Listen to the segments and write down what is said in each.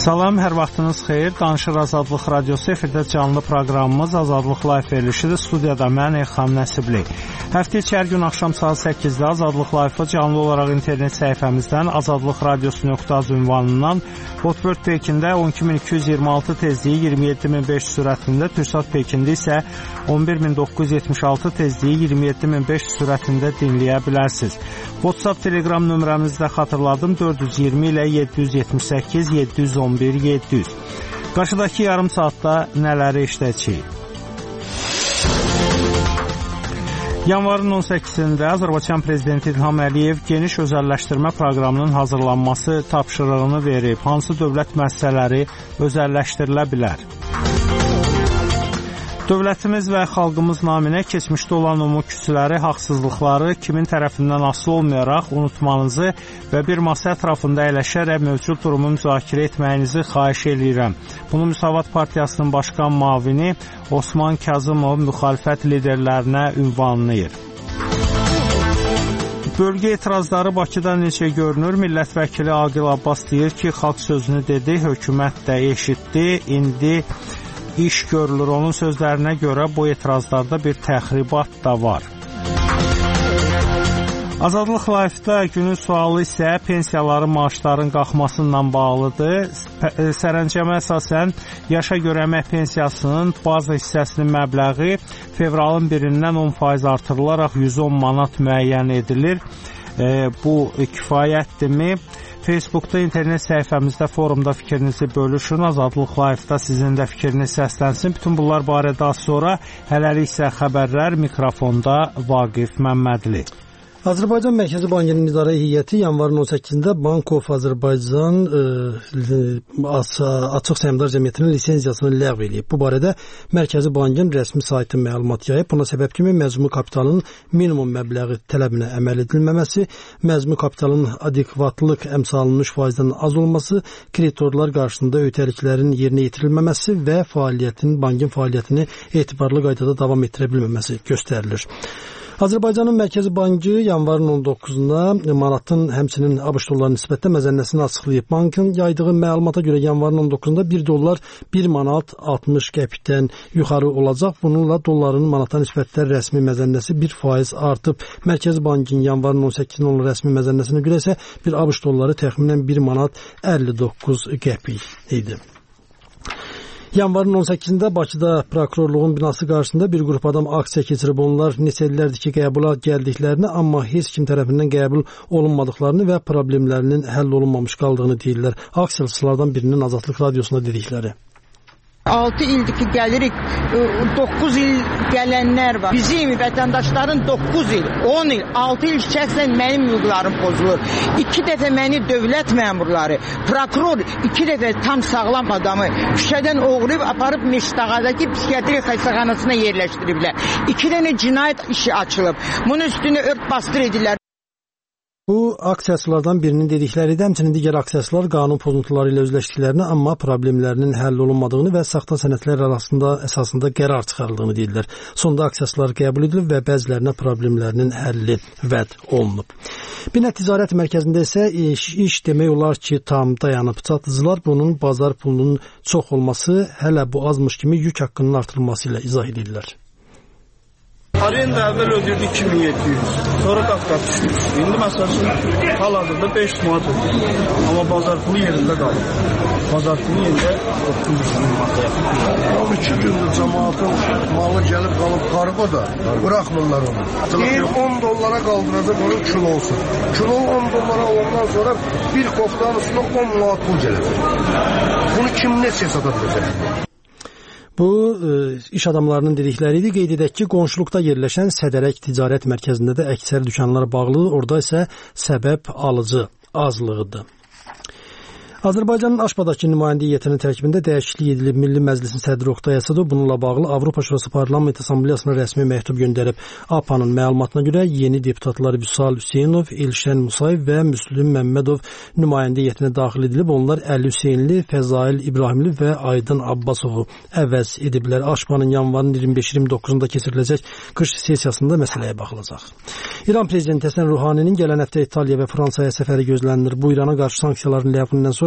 Salam, hər vaxtınız xeyir. Danışır Azadlıq Radiosu efirdə canlı proqramımız Azadlıq Live verilişidir. Studiyada mən Elxan Nəsibli. Həftə içi hər gün axşam saat 8-də Azadlıq Live-ı canlı olaraq internet səhifəmizdən azadlıqradiosu.az ünvanından, Hotbird Pekində 12226 tezliyi 27500 sürətində, Türksat Pekində isə 11976 tezliyi 27500 sürətində dinləyə bilərsiniz. WhatsApp Telegram nömrəmizi də xatırladım, 420 ilə 778 711 700. Qarşıdakı yarım saatda nələri işləyəcəyik? Yanvarın 18-də Azərbaycan Prezidenti İlham Əliyev geniş özəlləşdirmə proqramının hazırlanması tapşırığını verib. Hansı dövlət müəssisələri özəlləşdirilə bilər? Dövlətimiz və xalqımız naminə keçmişdə olan ümumi küsüləri, haqsızlıqları kimin tərəfindən asılı olmayaraq unutmanızı və bir masa ətrafında əyləşərək mövcud durumu müzakirə etməyinizi xahiş edirəm. Bunu Müsavat Partiyasının başqan müavini Osman Kazımov müxalifət liderlərinə ünvanlayır. Bölgə etirazları Bakıda necə görünür? Millət vəkili Aqil Abbas deyir ki, xalq sözünü dedi, hökumət də eşitdi, indi iş görülür. Onun sözlərinə görə bu etirazlarda bir təxribat da var. Azadlıq Live-da günün sualı isə pensiyaların, maaşların qalxmasıyla bağlıdır. Sərəncəmə əsasən yaşa görə əmək pensiyasının baza hissəsinin məbləği fevralın 1-dən 10% artırılaraq 110 manat müəyyən edilir. Bu kifayətdirmi? Facebookda, internet səhifəmizdə, forumda fikrinizi bölüşün. Azadlıq Live-da sizin də fikriniz səslənsin. Bütün bunlar barədə az sonra, hələlik isə xəbərlər, mikrofonda Vaqif Məmmədli. Azərbaycan Mərkəzi Bankının İdarə Heyəti yanvarın 18-də Bank of Azərbaycan açıq səhmdar cəmiyyətinin lisenziyasını ləğv edib. Bu barədə Mərkəzi Bankın rəsmi saytı məlumat yayıb. Buna səbəb kimi məzmun kapitalın minimum məbləği tələbinə əməl edilməməsi, məzmun kapitalın adekvatlıq əmsalının 3%-dən az olması, kreditorlar qarşısında öhdəliklərin yerinə yetirilməməsi və bankin fəaliyyətini etibarlı qaydada davam etdirə bilməməsi göstərilir. Azərbaycanın Mərkəzi Bankı yanvarın 19-da manatın həmçinin ABŞ dollarının nisbətdə məzənnəsini açıqlayıb. Bankın yaydığı məlumata görə yanvarın 19-da 1 dollar 1 manat 60 qəpikdən yuxarı olacaq. Bununla dolların manata nisbətdə rəsmi məzənnəsi 1% artıb. Mərkəzi Bankın yanvarın 18-də olan rəsmi məzənnəsinə görə isə bir ABŞ dolları təxminən 1 manat 59 qəpik idi. Yanvarın 18-də Bakıda prokurorluğun binası qarşısında bir qrup adam aksiya keçirib. Onlar neçə illərdir ki, qəbula gəldiklərini, amma heç kim tərəfindən qəbul olunmadıqlarını və problemlərinin həll olunmamış qaldığını deyirlər. Aksiyaçılardan birinin Azadlıq Radiosuna dedikləri. 6 ildir ki gəlirik, 9 il gələnlər var. Bizim vətəndaşların 9 il, 10 il, 6 il şəxsən mənim hüquqlarım pozulur. 2 dəfə məni dövlət məmurları, prokuror 2 dəfə tam sağlam adamı şüşədən oğurlayıb aparıb Meştağadakı psixiatri xəstəxanasına yerləşdiriblər. 2 dənə cinayət işi açılıb. Bunun üstünə ört bastır edirlər. Bu aksiyaçılardan birinin dedikləri də həmçinin digər aksiyaçılar qanun pozuntuları ilə üzləşdiklərini, amma problemlərinin həll olunmadığını və saxta sənədlər əsasında qərar çıxarıldığını deyirlər. Sonda aksiyaçılar qəbul edilib və bəzilərinə problemlərinin həlli vəd olunub. Binət Ticarət Mərkəzində isə iş demək olar ki, tam dayanıb. Satıcılar bunun bazar pulunun çox olması, hələ bu azmış kimi yük haqqının artırılması ilə izah edirlər. Arenda əvvəl ödürdü 2700, sonra qat-qat düşmüş. İndi məsələn hal-hazırda 500 manat ödürdü. Amma bazar pulu yerində qalır. Bazar pulu yerində 900 manat yaxın. 2 gündür cəmaatın malı gəlib qalıb qarıqa da bıraxmırlar onu. Deyir 10 dollara qaldıracaq onun kilosu. Kilo 10 dollara olandan sonra bir koftanın üstünə 10 manat pul gələcək. Bunu kim neçə sata biləcək? Bu, iş adamlarının dedikləri idi. Qeyd edək ki, qonşuluqda yerləşən Sədərək Ticarət Mərkəzində də əksər dükanlar bağlıdır. Orada isə səbəb alıcı azlığıdır. Azərbaycanın Aşbadakı nümayəndə heyətinin tərkibində dəyişiklik edilib. Milli Məclisin sədri Oqtay Əsədov bununla bağlı Avropa Şurası Parlament Assambleyasına rəsmi məktub göndərib. APA'nın məlumatına görə yeni deputatlar Vüsal Hüseynov, Elşən Musayev və Müslüm Məmmədov nümayəndə heyətinə daxil edilib. Onlar Əli Hüseynli, Fəzail İbrahimli və Aydın Abbasovu əvəz ediblər. Aşbanın yanvarın 25-29-da keçiriləcək qış sessiyasında məsələyə baxılacaq. İran Prezidenti Həsən Ruhaninin gələn həftə İtaliya və Fransaya səfəri gözlənilir. Bu İrana qarşı sanksiyaların ləğvindən sonra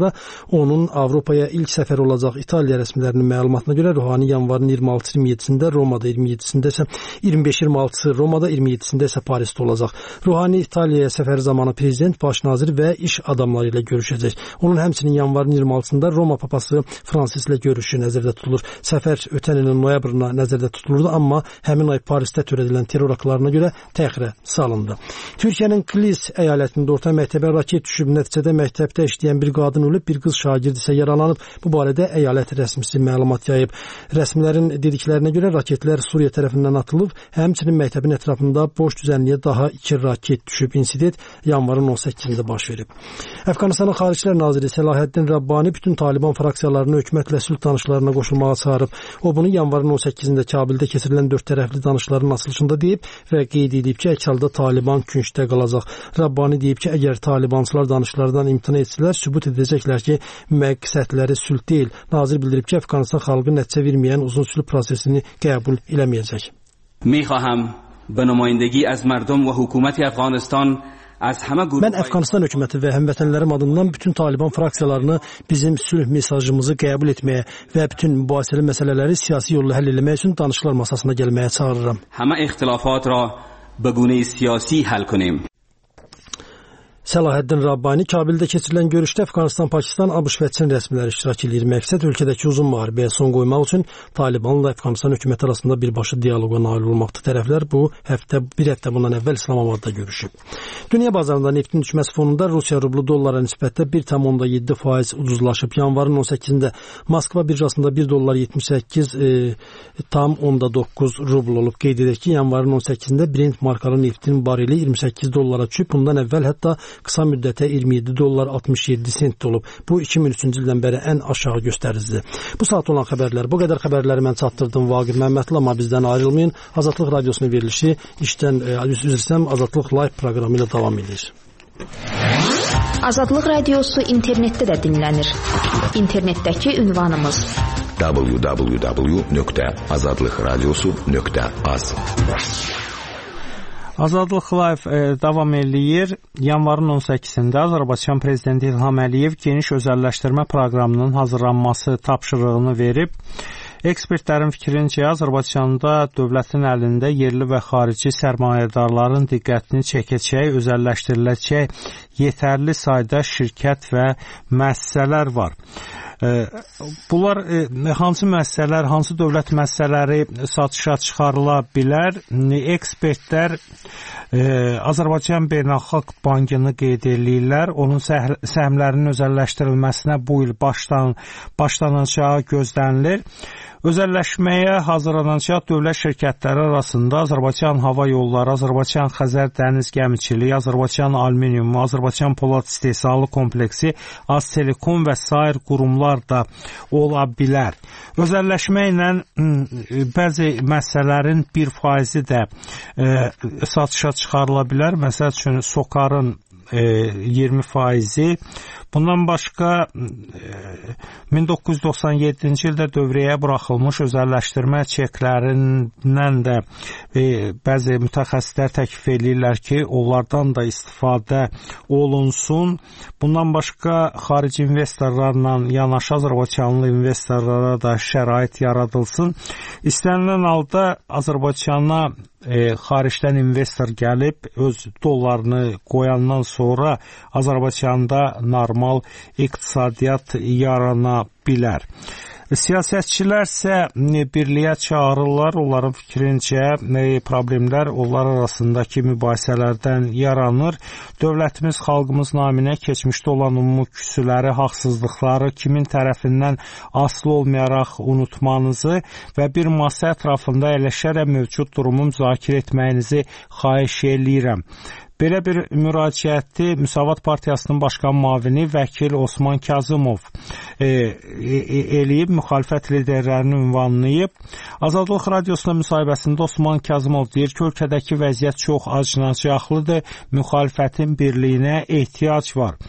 sonra onun Avropaya ilk səfər olacaq. İtaliya rəsmilərinin məlumatına görə Ruhani yanvarın 26-27-sində Romada, 27-sində isə 25-26-sı Romada, 27-sində isə Parisdə olacaq. Ruhani İtaliyaya səfər zamanı prezident, baş nazir və iş adamları ilə görüşəcək. Onun həmçinin yanvarın 26-sında Roma papası Fransis ilə görüşü nəzərdə tutulur. Səfər ötən ilin noyabrına nəzərdə tutulurdu, amma həmin ay Parisdə törədilən terror aktlarına görə təxirə salındı. Türkiyənin Kilis əyalətində orta məktəbə raket düşüb, nəticədə məktəbdə işləyən bir qadın ölüb, bir qız şagird isə yaralanıb. Bu barədə əyalət rəsmisi məlumat yayıb. Rəsmilərin dediklərinə görə raketlər Suriya tərəfindən atılıb, həmçinin məktəbin ətrafında boş düzənliyə daha 2 raket düşüb. İnsident yanvarın 18-də baş verib. Əfqanistanın Xaricilər Naziri Selahaddin Rabbani bütün Taliban fraksiyalarını hökumətlə sülh danışıqlarına qoşulmağa çağırıb. O bunu yanvarın 18-də Kabildə keçirilən 4 tərəfli danışıqların açılışında deyib və qeyd edib ki, əks halda Taliban küncdə qalacaq. Rabbani deyib ki, əgər Talibançılar danışıqlardan imtina etsələr, sübut edəcəklər ki, məqsədləri sülh deyil. Nazir bildirib ki, Əfqanistan xalqı nəticə verməyən uzun sülh prosesini qəbul eləməyəcək. میخواهم به نمایندگی از مردم و حکومت افغانستان Mən Əfqanistan hökuməti və həmvətənlərim adından bütün Taliban fraksiyalarını bizim sülh mesajımızı qəbul etməyə və bütün mübahisəli məsələləri siyasi yolla həll etmək üçün danışıqlar masasına gəlməyə çağırıram. Hamı ixtilafat ra be gune siyasi həll kunum. Selahaddin Rabbani Kabildə keçirilən görüşdə Əfqanistan, Pakistan, ABŞ və Çin rəsmiləri iştirak edir. Məqsəd ölkədəki uzun müharibəyə son qoymaq üçün Talibanla Əfqanistan hökuməti arasında birbaşa dialoqa nail olmaqdır. Tərəflər bir həftə bundan əvvəl İslamabadda görüşüb. Dünya bazarında neftin düşməsi fonunda Rusiya rublu dollara nisbətdə 1,7% ucuzlaşıb. Yanvarın 18-də Moskva birjasında 1 dollar 78,9 rubl olub. Qeyd edək ki, yanvarın 18-də Brent markalı neftin bareli 28 dollara düşüb. Bundan əvvəl hətta qısa müddətə 27 dollar 67 sent olub. Bu 2003-cü ildən bəri ən aşağı göstəricidir. Bu saat olan xəbərlər bu qədər. Xəbərləri mən çatdırdım Vaqif Məmmədli, amma bizdən ayrılmayın. Azadlıq Radiosunun verilişi Azadlıq Live proqramı ilə davam edir. Azadlıq Radiosu internetdə də dinlənir. İnternetdəki ünvanımız www.azadlıqradiosu.az. Azadlıq Live davam eləyir. Yanvarın 18-də Azərbaycan Prezidenti İlham Əliyev geniş özəlləşdirmə proqramının hazırlanması tapşırığını verib. Ekspertlərin fikrincə Azərbaycanda dövlətin əlində yerli və xarici sərmayədarların diqqətini çəkəcək, özəlləşdiriləcək yetərli sayda şirkət və müəssisələr var. Bunlar hansı müəssisələr, hansı dövlət müəssisələri satışa çıxarıla bilər? Ekspertlər Azərbaycan Beynəlxalq Bankını qeyd edirlər. Onun səhmlərinin özəlləşdirilməsinə bu il başlanacağı gözlənilir. Özəlləşməyə hazırlanacaq dövlət şirkətləri arasında Azərbaycan Hava Yolları, Azərbaycan Xəzər Dəniz Gəmiçiliyi, Azərbaycan Alüminiumu, Azərbaycan Polad İstehsalı Kompleksi, Aztelekom və sair qurumlar da ola bilər. Özəlləşmə ilə bəzi müəssisələrin 1% də satışa çıxarıla bilər. Məsəl üçün Sokarın 20%. Bundan başqa 1997-ci ildə dövrəyə buraxılmış özəlləşdirmə çeklərindən də bəzi mütəxəssislər təklif edirlər ki, onlardan da istifadə olunsun. Bundan başqa xarici investorlarla yanaşı Azərbaycanlı investorlara da şərait yaradılsın. İstənilən halda Azərbaycana xaricdən investor gəlib öz dollarını qoyandan sonra Azərbaycanda normal iqtisadiyyat yarana bilər. Siyasətçilər isə birliyə çağırırlar. Onların fikrincə problemlər onlar arasındakı mübahisələrdən yaranır. Dövlətimiz xalqımız naminə keçmişdə olan ümumi küsüləri, haqsızlıqları kimin tərəfindən asılı olmayaraq unutmanızı və bir masa ətrafında əyləşərək mövcud durumu müzakirə etməyinizi xahiş eləyirəm. Belə bir müraciəti Müsavat Partiyasının başqan müavini vəkil Osman Kazımov eləyib, müxalifət liderlərini ünvanlayıb. Azadlıq Radiosuna müsahibəsində Osman Kazımov deyir ki, ölkədəki vəziyyət çox acınacaqlıdır, müxalifətin birliyinə ehtiyac var.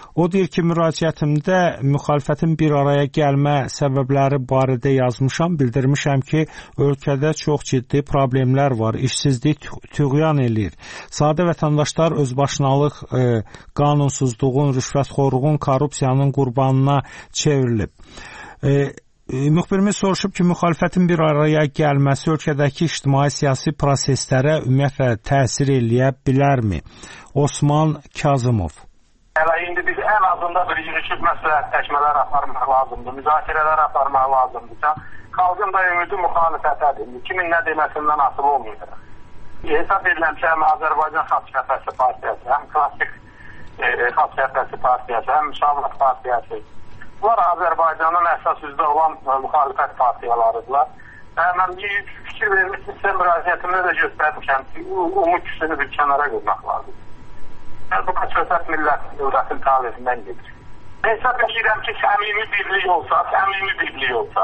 O deyir ki, müraciətimdə müxalifətin bir araya gəlmə səbəbləri barədə yazmışam, bildirmişəm ki, ölkədə çox ciddi problemlər var, işsizlik tüğyan eləyir. Sadə vətəndaşlar özbaşınalıq, qanunsuzluğun, rüşvətxorluğun, korrupsiyanın qurbanına çevrilib. Müxbirimiz soruşub ki, müxalifətin bir araya gəlməsi ölkədəki ictimai-siyasi proseslərə ümumiyyətlə təsir eləyə bilərmi? Osman Kazımov. İndi biz ən azında bir yürüşüb məsləhətləşmələr aparmaq lazımdır, müzakirələr aparmaq lazımdır. Xalqın da ümidi müxalifətədir. Kimin nə deməsindən asılı olmayacaq. Hesab ediləm ki, həm Azərbaycan Xalq Cəbhəsi partiyası, həm Klassik Xalq Cəbhəsi partiyası, həm Müsavat partiyası. Bunlar Azərbaycanın əsas üzdə olan müxalifət partiyalarıdırlar. Mən fikir vermişsə müraciətimdə də göstərmişəm ki, umut küsünü bir kənara qoymaq lazımdır. Bu söhbət dövlətin talihindən gedir. Hesab edirəm ki, səmimi birlik olsa,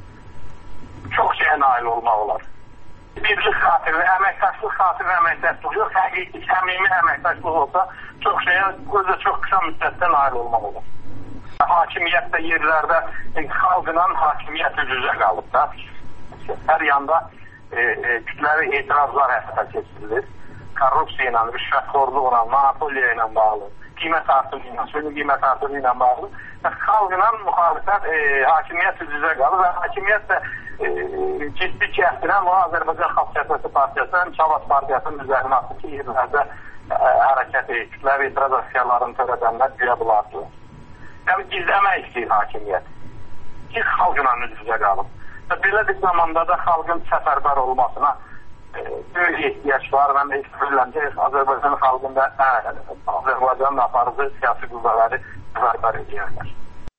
çox şeyə nail olmaq olar. Birlik xatirə, əməkdaşlıq xatirə əməkdaşlıq yox, həqiqi, səmimi əməkdaşlıq olsa, çox şeyə, çox qısa müddətdə nail olmaq olar. Hakimiyyət də yerlərdə xalqla hakimiyyət üz-üzə qalıb da. Hər yanda kütləvi etirazlar həyata keçirilir. Korrupsiya ilə, rüşvətxorluqla, monopoliya ilə bağlı, qiymət artımı ilə, suyun qiymət artımı ilə bağlı xalqla müxalifət hakimiyyət üz-üzə qalır və hakimiyyət də ciddi kəsdirən o Azərbaycan Xalq Cəbhəsi partiyası, Müsavat partiyasının üzərinə atdı ki, yerlərdə hərəkət kütləvi etiraz aksiyalarını törədənlər güya bulardılar. Yəni gizləmək istəyir hakimiyyət ki, xalqla üz-üzə qalıb. Belə bir zamanda da xalqın səfərbər olmasına böyük ehtiyac var. Mən də istəyirəm ki, Azərbaycan xalqında Azərbaycanın aparıcı siyasi qüvvələri səfərbər edirlər.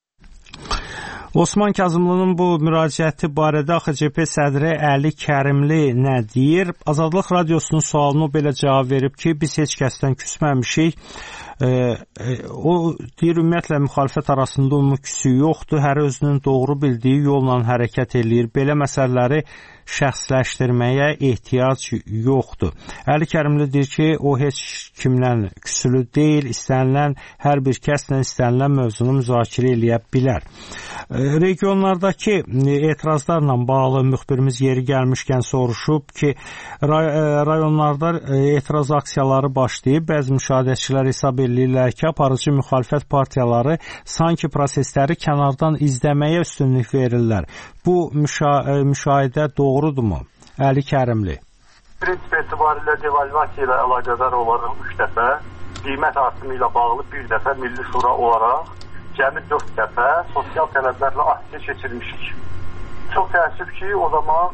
Osman Kazımlının bu müraciəti barədə AXCP sədri Əli Kərimli nə deyir? Azadlıq Radiosunun sualına belə cavab verib ki, biz heç kəsdən küsməmişik. O deyir, ümumiyyətlə müxalifət arasında umumi küsü yoxdur, hər özünün doğru bildiyi yolla hərəkət eləyir. Belə məsələləri şəxsləşdirməyə ehtiyac yoxdur. Əli Kərimli deyir ki, o heç kimlə küsülü deyil, istənilən hər bir kəslə istənilən mövzunu müzakirə eləyə bilər. Regionlardakı etirazlarla bağlı müxbirimiz yeri gəlmişkən soruşub ki, rayonlarda etiraz aksiyaları başlayıb, bəzi müşahidəçilər hesab edirlər ki, aparıcı müxalifət partiyaları sanki prosesləri kənardan izləməyə üstünlük verirlər. Bu müşahidə doğrudurmu? Əli Kərimli. Prinsip etibarilə devalvasiya ilə əlaqədar olaraq 3 dəfə, qiymət artımı ilə bağlı 1 dəfə Milli Şura olaraq cəmi 4 dəfə sosial tələblərlə aksiya keçirmişik. Çox təəssüf ki, o zaman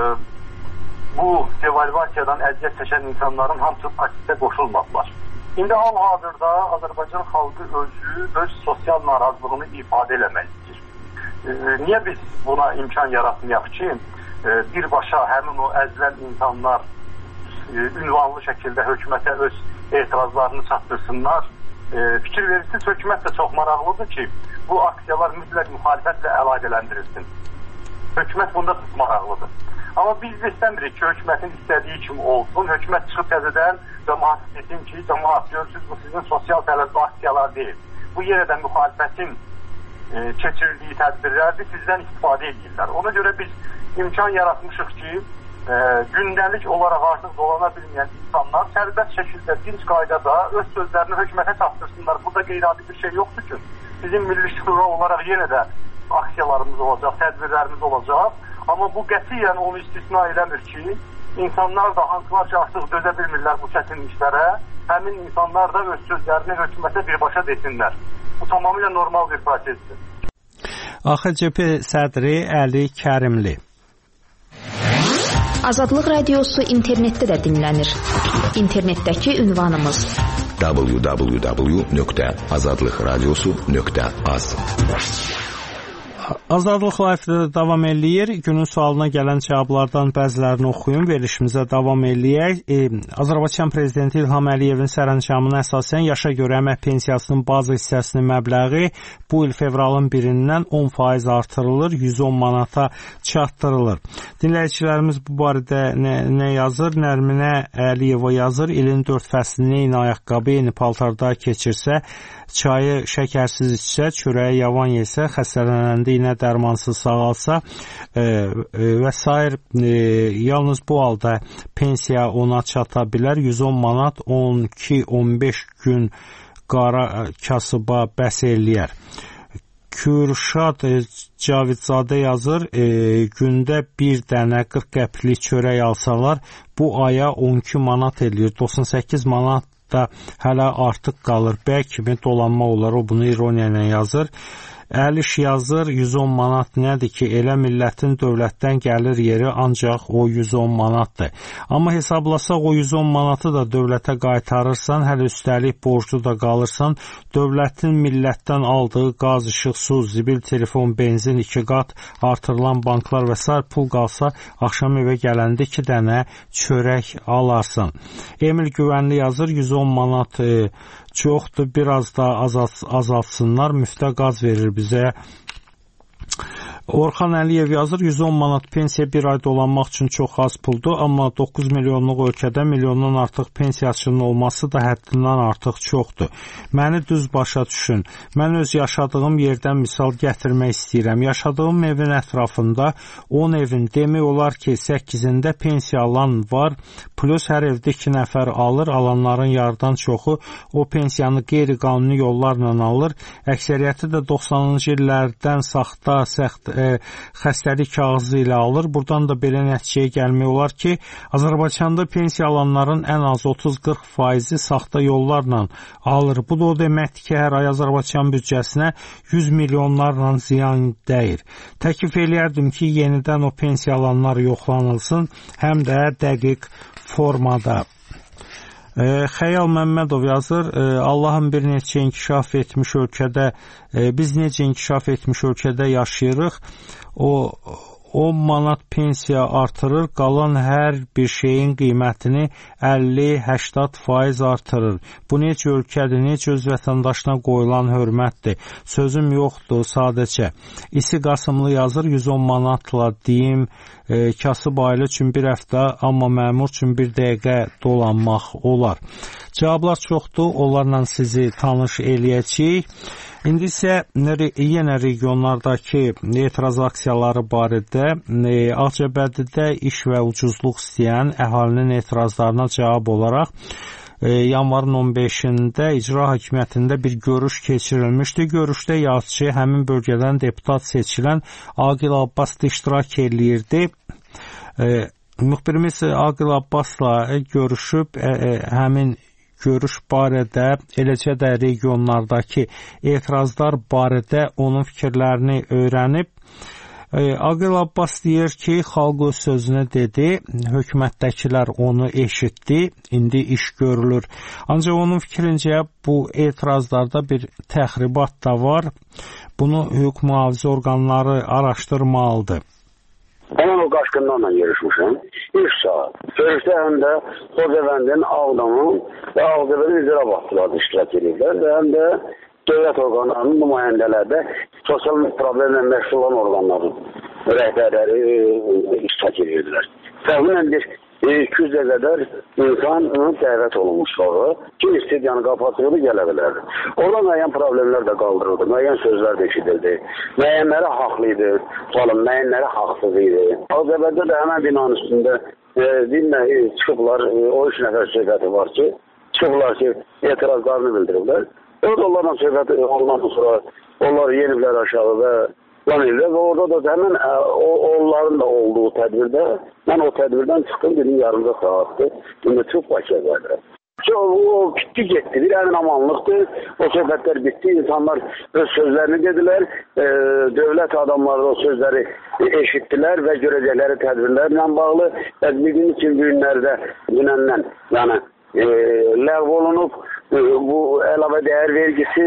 bu devalvasiyadan əziyyət çəkən insanların hamısı aksiyə qoşulmadılar. İndi hal-hazırda Azərbaycan xalqı öz sosial narazılığını ifadə eləməkdir. Niyə biz buna imkan yaratmayaq ki, birbaşa həmin o əzilən insanlar ünvanlı şəkildə hökumətə öz etirazlarını çatdırsınlar? Fikir verirsiniz, hökumət də çox maraqlıdır ki, bu aksiyalar mütləq müxalifətlə əlaqələndirilsin. Hökumət bunda çox maraqlıdır. Amma biz də istəmirik ki, hökumətin istədiyi kimi olsun. Hökumət çıxıb təzədən cəmaat desin ki, cəmaat görürsünüz, bu sizin sosial tələbli aksiyalar deyil. Bu yenə də müxalifətin keçirdiyi tədbirlərdir, sizdən istifadə edirlər. Ona görə biz imkan yaratmışıq ki, gündəlik olaraq artıq dolana bilməyən insanlar sərbəst şəkildə dinc qaydada öz sözlərini hökumətə çatdırsınlar. Burada qeyri-adi bir şey yoxdur ki, bizim Milli Şura olaraq yenə də aksiyalarımız olacaq, tədbirlərimiz olacaq. Amma bu qətiyyən onu istisna eləmir ki, insanlar da hansılar ki artıq dözə bilmirlər bu çətinliklərə, həmin insanlar da öz sözlərini hökumətə birbaşa desinlər. Bu tamamilə normal bir prosesdir. AXCP sədri Əli Kərimli. Azadlıq Radiosu internetdə də dinlənir. İnternetdəki ünvanımız www.azadlıqradiosu.az Azadlıq Live-də davam eləyir. Günün sualına gələn cavablardan bəzilərini oxuyum, verilişimizə davam eləyək. Azərbaycan Prezidenti İlham Əliyevin sərəncamına əsasən yaşa görə əmək pensiyasının bazı hissəsinin məbləği bu il fevralın 1-dən 10% artırılır, 110 manata çatdırılır. Dinləyicilərimiz bu barədə nə yazır? Nərminə Əliyeva yazır. İlin 4 fəslini eyni ayaqqabı, eyni paltarda keçirsə, çayı şəkərsiz içsə, çörəyi yavan yesə, xəstələnəndə iynə dərmansız sağalsa və sair, yalnız bu halda pensiya ona çata bilər. 110 manat 12-15 gün qara kasıba bəs eləyər. Kürşad Cavidzadə yazır, gündə bir dənə 40 qəpiklik çörək alsalar, bu aya 12 manat eləyir. 98 manat da hələ artıq qalır. Bəy kimi dolanma olar. O bunu ironiya ilə yazır. Əliş yazır, 110 manat nədir ki, elə millətin dövlətdən gəlir yeri ancaq o 110 manatdır. Amma hesablasaq o 110 manatı da dövlətə qaytarırsan, hələ üstəlik borclu da qalırsan, dövlətin millətdən aldığı qaz, işıq, su, zibil, telefon, benzin 2 qat, artırılan banklar və s. pul qalsa, axşam evə gələndə 2 dənə çörək alarsan. Emil Güvənli yazır, 110 manat çoxdur, biraz da azaltsınlar, müftə qaz verir bizə. Orxan Əliyev yazır, 110 manat pensiya bir ay dolanmaq üçün çox az puldur, amma 9 milyonluq ölkədə milyondan artıq pensiyaçının olması da həddindən artıq çoxdur. Məni düz başa düşün. Mən öz yaşadığım yerdən misal gətirmək istəyirəm. Yaşadığım evin ətrafında 10 evin demək olar ki, 8-ində pensiya alan var, plus hər evdə 2 nəfər alır, alanların yarıdan çoxu o pensiyanı qeyri-qanuni yollarla alır. Əksəriyyəti də 90-cı illərdən saxta, xəstəlik kağızı ilə alır. Buradan da belə nəticəyə gəlmək olar ki, Azərbaycanda pensiya alanların ən az 30-40% saxta yollarla alır. Bu da o deməkdir ki, hər ay Azərbaycan büdcəsinə 100 milyonlarla ziyan dəyir. Təklif eləyərdim ki, yenidən o pensiya alanlar yoxlanılsın, həm də dəqiq formada. Xəyal Məmmədov yazır, Allahın bir neçə inkişaf etmiş ölkədə, biz necə inkişaf etmiş ölkədə yaşayırıq, o 10 manat pensiya artırır, qalan hər bir şeyin qiymətini 50-80% artırır. Bu necə ölkədir, necə öz vətəndaşına qoyulan hörmətdir. Sözüm yoxdur sadəcə. İsi Qasımlı yazır, 110 manatla deyim, kasıb ailə üçün bir həftə, amma məmur üçün bir dəqiqə dolanmaq olar. Cavablar çoxdur, onlarla sizi tanış eləyəcəyik. İndi isə yenə regionlardakı etiraz aksiyaları barədə Ağcabədidə iş və ucuzluq istəyən əhalinin etirazlarına cavab olaraq yanvarın 15-də icra hakimiyyətində bir görüş keçirilmişdi. Görüşdə yazıcı həmin bölgədən deputat seçilən Aqil Abbas da iştirak eləyirdi. Müxbirimiz Aqil Abbasla görüşüb həmin görüş barədə, eləcə də regionlardakı etirazlar barədə onun fikirlərini öyrənib. Aqil Abbas deyir ki, xalq öz sözünü dedi, hökumətdəkilər onu eşitdi, indi iş görülür. Ancaq onun fikrincə bu etirazlarda bir təxribat da var. Bunu hüquq mühafizə orqanları araşdırmalıdır. Mən o qaşqınlarla görüşmüşəm. 3 saat. Görüşdə həm də Xocavəndin, Ağdamın və Ağdamın icra vaxtları iştirak edirlər və həm də dövlət orqanlarının nümayəndələri də sosial problemlə məşğul olan orqanların rəhbərləri iştirak edirdilər. Təxminən 200-ə qədər insan dəvət olunmuşlar. Kim istediyanı qapatırdı, gələ bilərdi. Orada müəyyən problemlər də qaldırıldı, müəyyən sözlər də eşidildi. Müəyyənləri haqlı idi, müəyyənləri haqsız idi. Ağcabədidə də həmən binanın üstündə çıxıblar, o 3 nəfər söhbəti var ki, çıxıblar ki, etirazlarını bildiriblər. Orada onlarla söhbət ondan sonra onlar yeniblər aşağı və və orada da həmən onların da olduğu tədbirdə mən o tədbirdən çıxdım, dedim yarımda saatdır, indi çox Bakıya gəlirəm. O bitdi getdi, bir əmin amanlıqdır, o söhbətlər bitdi, insanlar öz sözlərini dedilər, dövlət adamları o sözləri eşitdilər və görəcəkləri tədbirlərlə bağlı və bildiğim için günlərdə dünəndən, yəni ləğv olunub, bu əlavə dəyər vergisi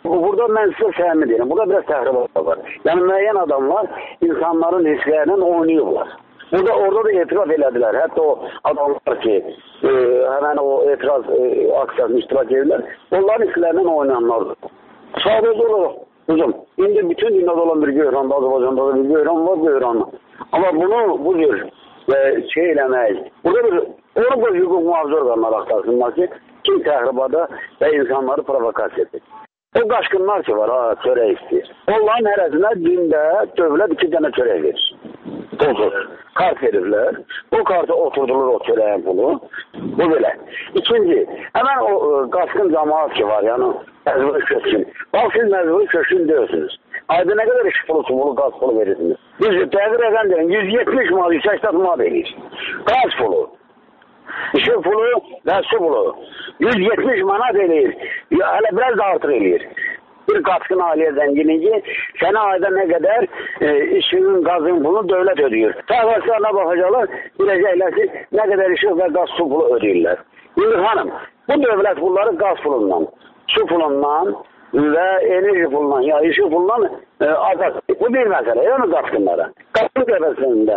Burada mən sizə səhəmi deyirəm. Burada biraz təxribat var. Yəni müəyyən adamlar insanların hisslərinin oynayırlar. Orada da etiraz elədilər. Hətta o adamlar ki, həmən o etiraz aksiyasını iştirak edirlər, onların hisslərinin oynayanlardır. Sadəcə olaraq, hocam, indi bütün dünyada olan bir böhran, Azərbaycanda da bir böhran var, böhranla. Amma bunu bu cür şey eləmək, burada onu da hüquq mühafizə orqanları axtarsınlar ki, kim təhribada və insanları provokasiya edir. O qaşqınlar ki var, çörək istəyir. Onların hərəsinə gündə dövlət 2 dənə çörək verir. Dozur. Kart verirlər. O karta oturdurur o çörəyin pulu. Bu belə. İkinci, həmən o qaşqın cəmaat ki var, yəni məcburi köçkün. Bax, siz məcburi köçkün deyirsiniz. Ayda nə qədər iş pulu, qaz pulu verirsiniz? Biz təqdir edən deyin, 170 manat, 180 manat verir. Qaz pulu. İşin pulu və su pulu 170 manat eləyir. Hələ biraz da artıq eləyir. Bir qatkın ailəyə zənginliyi sənə ayda nə qədər işin, qazın pulunu dövlət ödəyir. Təhvəslərine baxacaqlar, biləcəklər ki, nə qədər işin və qaz su pulu ödəyirlər. İndi xanım, bu dövlət pulları qaz pulundan, su pulundan və enerji pulundan, ya işin pulundan azad. Bu bir məsələ, yəni qatkınlara. Qatkın təfəsində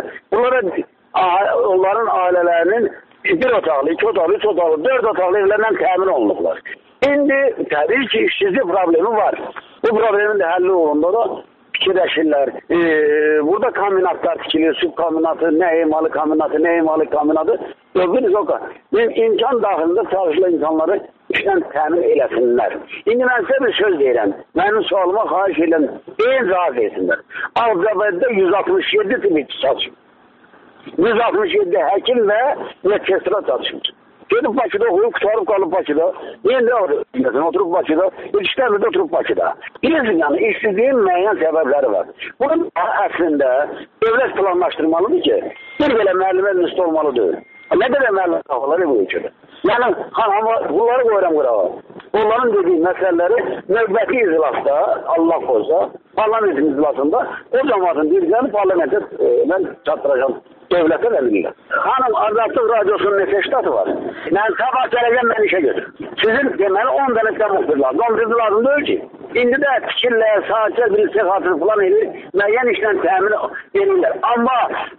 onların ailələrinin 1 otaqlı, 2 otaqlı, 3 otaqlı, 4 otaqlı evlərdən təmin olunurlar. İndi təbii ki, işsizlik problemi var. Bu problemin də həlli olunda da fikirləşirlər. Burada kombinatlar tikilir, subkombinatı, nə emalı kombinatı, nə emalı kombinatı. Gördünüz o kadar. İmkan daxilində çalışılan insanları işdən təmin eləsinlər. İndi mən sizə bir söz deyirəm. Mənim sualıma xahiş edirəm. En cavab versinlər. Azərbaycanda 167 tipi çalışır. 167 həkim və mütəxəssislər çalışır. Gedib Bakıda oxuyub, qutarıb qalıb Bakıda. Yenə də oturub Bakıda, işlərdə oturub Bakıda. Bilirsiniz, yəni işsizliyin müəyyən səbəbləri var. Bunun əslində dövlət planlaşdırmalıdır ki, bir belə müəllimə üstü olmalı deyil. Nə qədər müəllimə saxaları bu ölkədə. Yəni, amma bunları qoyuram qırağa. Onların dediği məsələləri növbəti iclasda, Allah qoysa, parlamentin iclasında o cəmaatın dirgəni parlamentə mən çatdıracağım. Dövlətə və millə. Xanım, Azadlıq Radyosu'nun neçə ştatı var? Mən sabah gələcəm, mən işə götür. Sizin deməli 10 dənə sizə muhbir lazım. 10 lazım deyil ki. İndi də fikirlə, saatçə bir sıxatını falan edir, müəyyən işlə təmin edirlər. Amma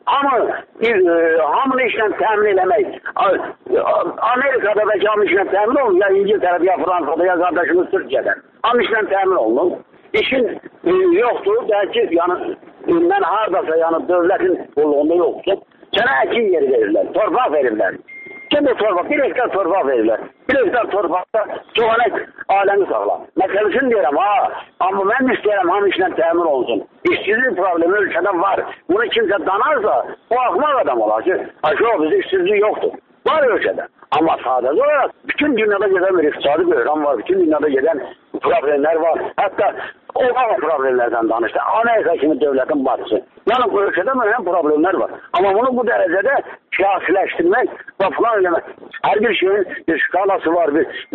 hamını işlə təmin eləmək, Amerikada və hamı işlə təmin olun, ya İngiltərədə, ya Fransada, ya qardaşımız Türkiyədə. Hamı işlə təmin olun. İşin yoxdur, bəlkə yəni mən haradasa, yəni dövlətin qulluğunda yoxdur. Sənə əkin yeri verirlər, torpaq verirlər. Kim o torpaq? 1 hektar torpaq verirlər. 1 hektar torpaqda çoğanak aləmi saxla. Məsələsini deyirəm, amma mən istəyirəm, hamı işlə təmin olsun. İşsizlik problemi ölkədə var. Bunu kimsə danarsa, o axmaq adam olar ki, bizdə işsizlik yoxdur. Var ölkədə. Amma sadəcə olaraq bütün dünyada gedən bir iqtisadi böhran var, bütün dünyada gedən problemlər var. Hətta olan problemlərdən danışdı. Amerika kimi dövlətin başçısı. Yəni bu ölkədə müəyyən problemlər var. Amma bunu bu dərəcədə siyasiləşdirmək və falan eləmək. Hər bir şeyin bir skalası var.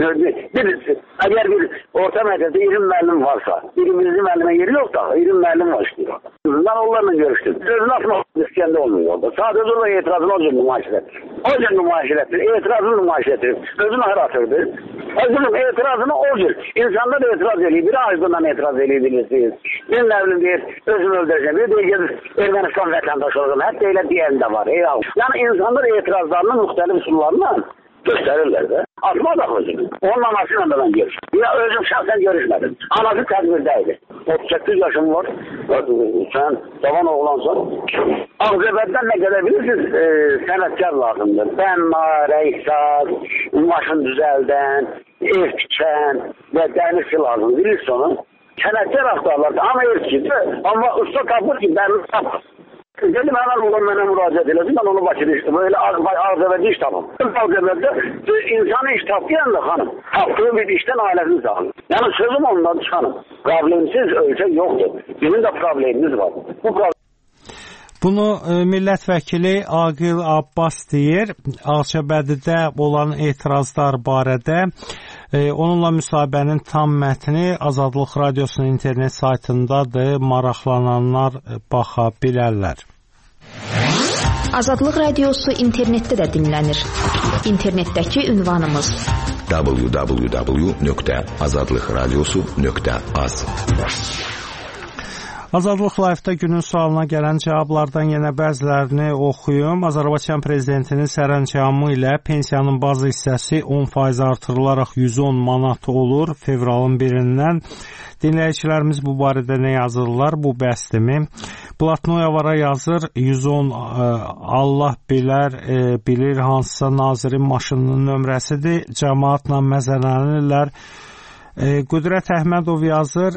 Əgər bir orta məktəbdə 20 müəllim varsa, 20. müəllimə yeri yox da, 20 müəllim var işləyir. Ben onlarla görüştüm. Sözünü atmak iskende olmuyor orada. Sadece orada itirazını o cür nümayiş ettir. O cür nümayiş ettir. İtirazını nümayiş ettir. Özünü haratırdır. Özünün itirazını o cür. İnsanlar da itiraz ediyor. Biri aydından itiraz edebilirsiniz. Bir nevrim deyir, özümü öldüreceğim. Bir de gelir Ermənistan vətəndaşı olacağım. Hatta öyle diyen de var. Yani insanlar itirazlarını muhtelif usullarla gösterirler de. Asma da özünü. Onun anasıyla da ben görüştüm. Ya özüm şahsen görüşmedim. Anası tedbirdeydi. 38 yaşım var. Sen tavan oğlansan. Ağzebedden ne görebilirsiniz? Sənətkar lazımdır. Bənmar, İhsas, maşın düzelden, ev tikən ve dənisi lazım. Bilirsin onu. Sənətkar axtarlar. Ama eskidir. Ama usta tapır ki dənisi tapır. Dedim hemen oğlum bana müracaat eləsin, ben onu başlayıştım. Öyle Ağzebed'de iş tapım. Ağzebed'de insanı iş tapıyan da hanım. Taptığı bir işten ailesini sağlıyor. Yani sözüm ondan hanım. Problemsiz ölçek yoktur. Bizim de problemimiz var. Bu problem. Bunu millət vəkili Aqil Abbas deyir. Ağcabədidə olan etirazlar barədə onunla müsahibənin tam mətni Azadlıq Radiosunun internet saytındadır. Maraqlananlar baxa bilərlər. Azadlıq Radiosu internetdə də dinlənir. İnternetdəki ünvanımız www.azadlıqradiosu.az. Azadlıq Live-da günün sualına gələn cavablardan yenə bəzilərini oxuyum. Azərbaycan prezidentinin sərəncamı ilə pensiyanın bazı hissəsi 10% artırılaraq 110 manat olur fevralın 1-dən. Dinləyicilərimiz bu barədə nə yazırlar? Bu bəsdimi? Blatnoyavara yazır, 110 Allah bilir hansısa nazirin maşınının nömrəsidir. Cəmaatla məzələnirlər. Qüdrət Əhmədov yazır,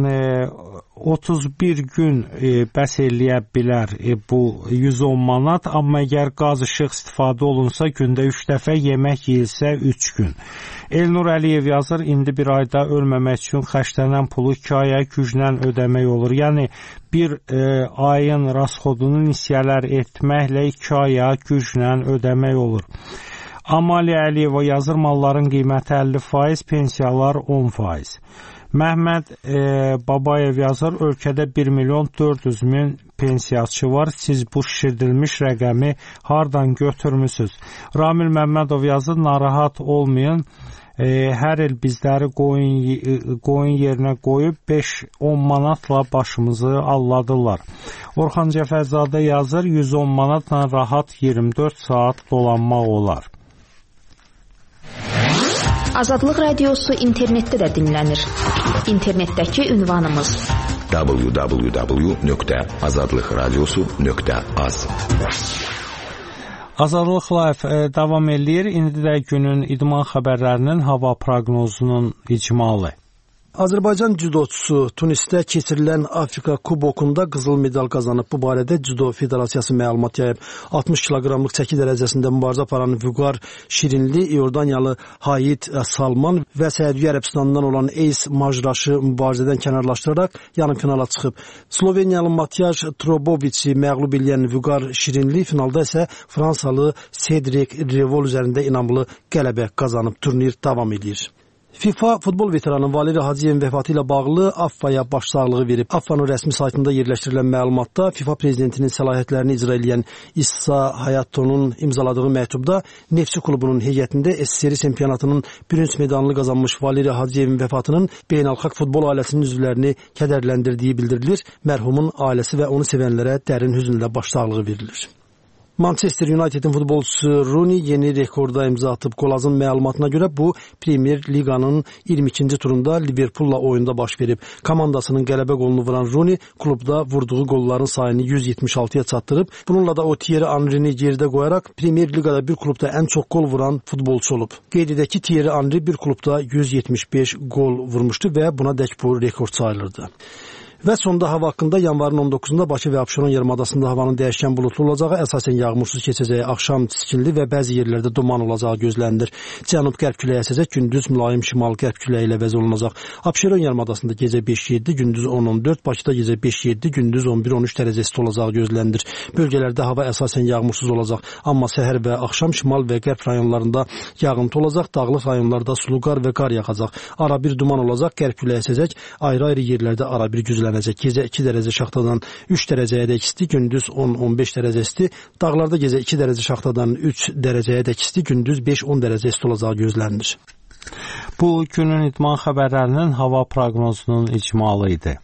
31 gün bəs eləyə bilər bu 110 manat, amma əgər qaz işıq istifadə olunsa, gündə 3 dəfə, yemək yeyilsə 3 gün. Elnur Əliyev yazır, indi bir ayda ölməmək üçün xərclənən pulu 2 aya güclə ödəmək olur. Yəni, bir ayın rasxodunu nisiyələr etməklə 2 aya güclə ödəmək olur. Amaliya Əliyeva yazır, malların qiyməti 50%, pensiyalar 10%. Məhməd Babayev yazır, ölkədə 1.400.000 pensiyaçı var. Siz bu şişirdilmiş rəqəmi hardan götürmüsünüz? Ramil Məmmədov yazır, narahat olmayın. Hər il bizləri qoyun yerinə qoyub 5-10 manatla başımızı alladılar. Orxan Cəfərzadə yazır, 110 manatla rahat 24 saat dolanmaq olar. Azadlıq Radiosu internetdə də dinlənir. İnternetdəki ünvanımız www.azadlıqradiosu.az. Azadlıq Live davam eləyir. İndi də günün idman xəbərlərinin hava proqnozunun icmalı. Azərbaycan cüdoçusu Tunisdə keçirilən Afrika kubokunda qızıl medal qazanıb. Bu barədə Cüdo Federasiyası məlumat yayıb. 60 kiloqramlıq çəki dərəcəsində mübarizə aparan Vüqar Şirinli, İordaniyalı Hayit Salman və Səudiyyə Ərəbistanından olan Eys Majraşı mübarizədən kənarlaşdıraraq yarımfinala çıxıb. Sloveniyalı Matyaj Trobovici məğlub edən Vüqar Şirinli finalda isə Fransalı Cedric Revol üzərində inamlı qələbə qazanıb. Turnir davam edir. FIFA futbol veteranı Valeri Hacıyevin vəfatı ilə bağlı AFFA-ya başsağlığı verib. AFFA-nın rəsmi saytında yerləşdirilən məlumatda FIFA prezidentinin səlahiyyətlərini icra edən İssa Hayatonun imzaladığı məktubda Neftçi klubunun heyətində SSR çempionatının bürünc medalını qazanmış Valeri Hacıyevin vəfatının beynəlxalq futbol ailəsinin üzvlərini kədərləndirdiyi bildirilir. Mərhumun ailəsi və onu sevənlərə dərin hüznlə başsağlığı verilir. Manchester United'in futbolçusu Rooney yeni rekorda imza atıb. Qolazın məlumatına görə bu Premier Liqanın 22-ci turunda Liverpool'la oyunda baş verib. Komandasının qələbə qolunu vuran Rooney klubda vurduğu qolların sayını 176-ya çatdırıb. Bununla da o Thierry Henry'ni geride qoyaraq Premier Liqada bir klubda ən çox qol vuran futbolçu olub. Qeyd edək ki, Thierry Henry bir klubda 175 qol vurmuşdu və buna dək bu rekord sayılırdı. Və sonda hava haqqında yanvarın 19-da Bakı və Abşeron yarımadasında havanın dəyişkən bulutlu olacağı, əsasən yağmursuz keçəcəyi, axşam çiskinli və bəzi yerlərdə duman olacağı gözlənilir. Cənub-qərb küləyi əsəcək, gündüz mülayim şimal-qərb küləyi ilə əvəz olunacaq. Abşeron yarımadasında gecə 5-7, gündüz 10-14, Bakıda gecə 5-7, gündüz 11-13 dərəcə isti olacağı gözlənilir. Bölgələrdə hava əsasən yağmursuz olacaq, amma səhər və axşam şimal və qərb rayonlarında yağıntı olacaq, dağlıq rayonlarda sulu qar və qar yağacaq. Ara bir duman olacaq, qərb küləyi əsəcək, ayrı-ayrı yerlərdə ara bir güclənəcək. Gecə 2 dərəcə şaxtadan 3 dərəcəyə dək isti, gündüz 10-15 dərəcə isti. Dağlarda gecə 2 dərəcə şaxtadan 3 dərəcəyə dək isti, gündüz 5-10 dərəcə isti olacağı gözlənilir. Bu günün idman xəbərlərinin hava proqnozunun icmalı idi.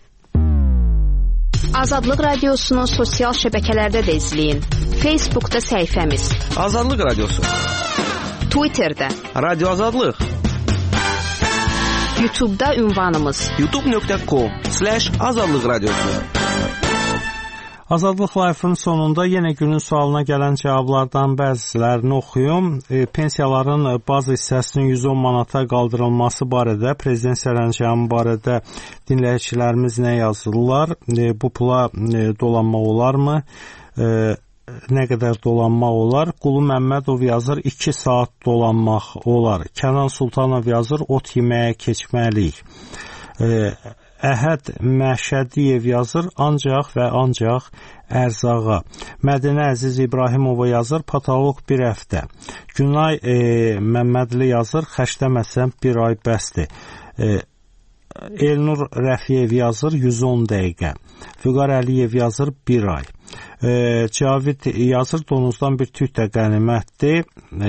Azadlıq Radiosunu sosial şəbəkələrdə də izləyin. Facebookda səhifəmiz Azadlıq Radiosu, Twitterdə Radio Azadlıq, YouTube'da ünvanımız youtube.com/Azadlıq Radiosu. Azadlıq Live-ın sonunda yenə günün sualına gələn cavablardan bəzilərini oxuyum. Pensiyaların bazı hissəsinin 110 manata qaldırılması barədə, prezident sərəncamı barədə dinləyicilərimiz nə yazırlar? Bu pula dolanmaq olarmı? Nə qədər dolanmaq olar? Qulu Məmmədov yazır, 2 saat dolanmaq olar. Kənan Sultanov yazır, ot yeməyə keçməliyik. Əhəd Məşədiyev yazır, ancaq və ancaq ərzağa. Mədinə Əziz İbrahimova yazır, patoloq bir həftə. Günay Məmmədli yazır, xərcləməsəm bir ay bəsdir. Elnur Rəfiyev yazır 110 dəqiqə. Vüqar Əliyev yazır 1 ay. Cavid yazır donuzdan bir tük də qənimətdir.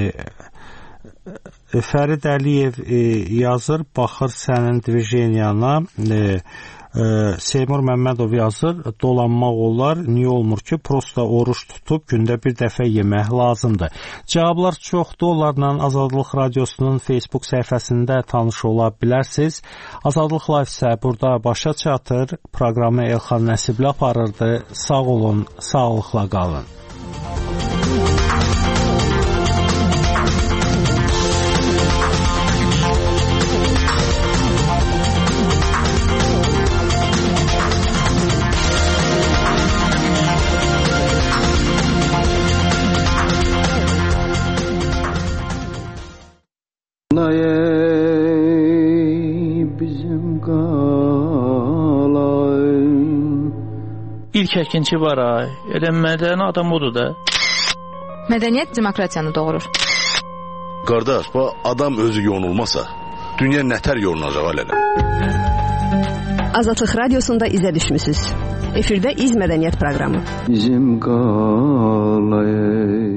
Fərid Əliyev yazır baxır sənin divijeniyana. Seymur Məmmədov yazır dolanmaq olar, niyə olmur ki, prosta oruç tutub gündə bir dəfə yemək lazımdır. Cavablar çoxdur, onlarla Azadlıq Radiosunun Facebook səhifəsində tanış ola bilərsiniz. Azadlıq Live isə burada başa çatır. Proqramı Elxan Nəsibli aparırdı. Sağ olun, sağlıqla qalın. İlk əkinçi var ay. Elə mədəni adam odur da. Mədəniyyət demokratiyanı doğurur. Qardaş, bu adam özü yonulmasa, dünya nətər yonulacaq alələ? Azadlıq Radiosunda izə düşmüsünüz. Efirdə İz Mədəniyyət proqramı. Bizim qalayı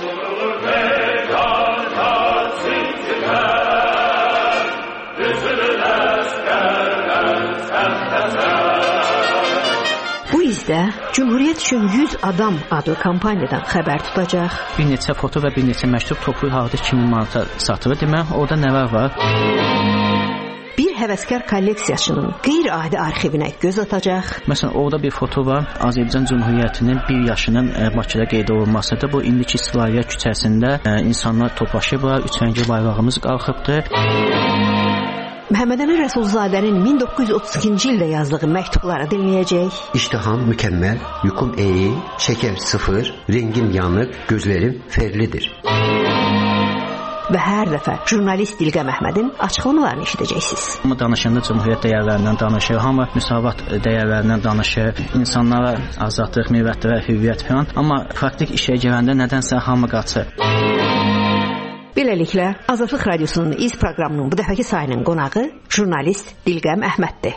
Cümhuriyyət üçün 100 adam adlı kampaniyadan xəbər tutacaq. Bir neçə foto və bir neçə məktub toplu halda 2000 manata satılır. Demək, orada nələr var? Bir həvəskar kolleksiyaçının qeyri-adi arxivinə göz atacaq. Məsələn, orada bir foto var. Azərbaycan Cümhuriyyətinin 1 yaşının Bakıda qeyd olunmasıdır. Bu indiki İsrailiyə küçəsində insanlar toplaşıblar, üçrəngli bayrağımız qalxıbdır. Məhəmməd Əmin Rəsulzadənin 1932-ci ildə yazdığı məktubları dinləyəcək. İştiham mükəmməl, yukum iyi, şəkər 0, rengim yanıq, gözlərim ferlidir. Və hər dəfə jurnalist Dilqə Məhmədin açıqlamalarını eşidəcəksiniz. Hamı danışanda Cümhuriyyət dəyərlərindən danışır, hamı müsavat dəyərlərindən danışır, insanlara azadlıq, mürəvvət və hürriyyət falan. Amma praktik işə gələndə nədənsə hamı qaçır. Beləliklə, Azadlıq Radiosunun İz proqramının bu dəfəki sayının qonağı jurnalist Dilqə Məhməddir.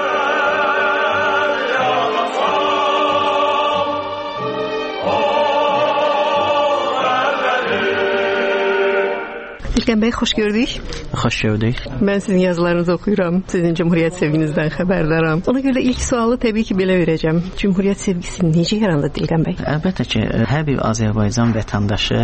İlkən bəy, xoş gördük. Xoş gördük. Mən sizin yazılarınızı oxuyuram, sizin Cümhuriyyət sevginizdən xəbərdaram. Ona görə də ilk sualı təbii ki, belə verəcəm. Cümhuriyyət sevgisi necə yarandı İlkən bəy? Əlbəttə ki, hər bir Azərbaycan vətəndaşı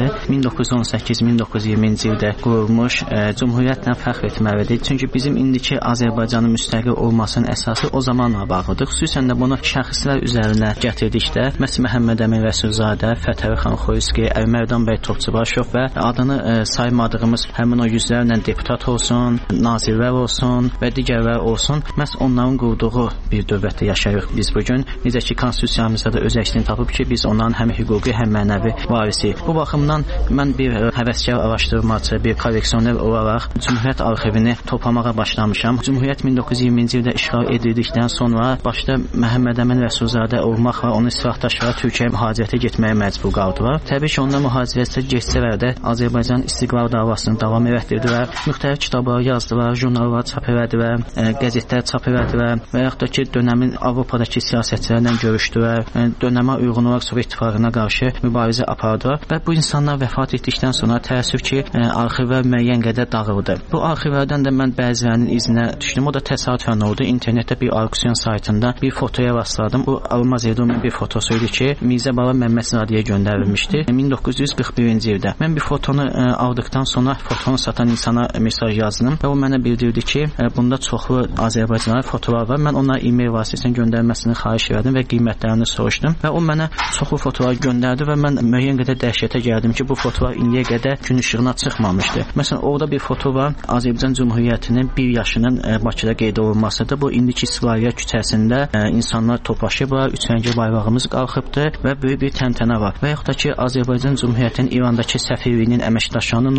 1918-1920-ci ildə qurulmuş Cümhuriyyətlə fəxr etməlidir. Çünki bizim indiki Azərbaycanın müstəqil olmasının əsası o zamanla bağlıdır. Xüsusən də bunu şəxslər üzərinə gətirdikdə, məsələn, Məhəmməd Əmin Rəsulzadə, Fətəli xan Xoyski, Əmərdan bəy Topçubaşov və adını saymadığımız həmin o yüzlərlə deputat olsun, nazirlər olsun və digərlər olsun, məhz onların qurduğu bir dövlətdə yaşayırıq biz bugün. Necə ki, konstitusiyamızda da öz əksini tapıb ki, biz onların həm hüquqi, həm mənəvi varisiyik. Bu baxımdan mən bir həvəskar araşdırmaçı, bir kolleksioner olaraq Cümhuriyyət arxivini toplamağa başlamışam. Cümhuriyyət 1920-ci ildə işğal edildikdən sonra başda Məhəmməd Əmin Rəsulzadə olmaqla onun silahdaşları Türkiyəyə mühacirətə getməyə məcbur qaldılar. Təbii ki, onlar mühacirətə geçsələr də Azərbaycan istiqlal davasını davam etdirdilər. Müxtəlif kitablar yazdılar, jurnallar çap etdilər, qəzetlər çap etdilər və yaxud da ki, dönəmin Avropadakı siyasətçilərlə görüşdülər, dönəmə uyğun olaraq Sovet İttifaqına qarşı mübarizə apardılar və bu insanlar vəfat etdikdən sonra təəssüf ki, arxivlər müəyyən qədər dağıldı. Bu arxivlərdən də mən bəzilərinin izinə düşdüm. O da təsadüfən oldu. İnternetdə bir auksion saytında bir fotoya rastladım. Bu Almaz Erdoğan'ın bir fotosu idi ki, Mirzə Baba Məmmədzadeyə göndərilmişdi 1941-ci ildə. Mən bir fotonu aldıqdan sonra fotonu satan insana mesaj yazdım və o mənə bildirdi ki, bunda çoxlu Azərbaycanlı fotolar var. Mən ona e-mail vasitəsilə göndərməsini xahiş etdim və qiymətlərini soruşdum və o mənə çoxlu fotolar göndərdi və mən müəyyən qədər dəhşətə gəldim ki, bu fotolar indiyə qədər gün işığına çıxmamışdı. Məsələn, orada bir foto var. Azərbaycan Cümhuriyyətinin 1 yaşının Bakıda qeyd olunmasıdır. Bu indiki İsrailiyə küçəsində insanlar toplaşıblar, üçrəngli bayrağımız qalxıbdır və böyük bir təntənə var. Və yaxud da ki, Azərbaycan Cümhuriyyətinin İrandakı səfirliyinin əməkdaşlarının Novruz bayrağı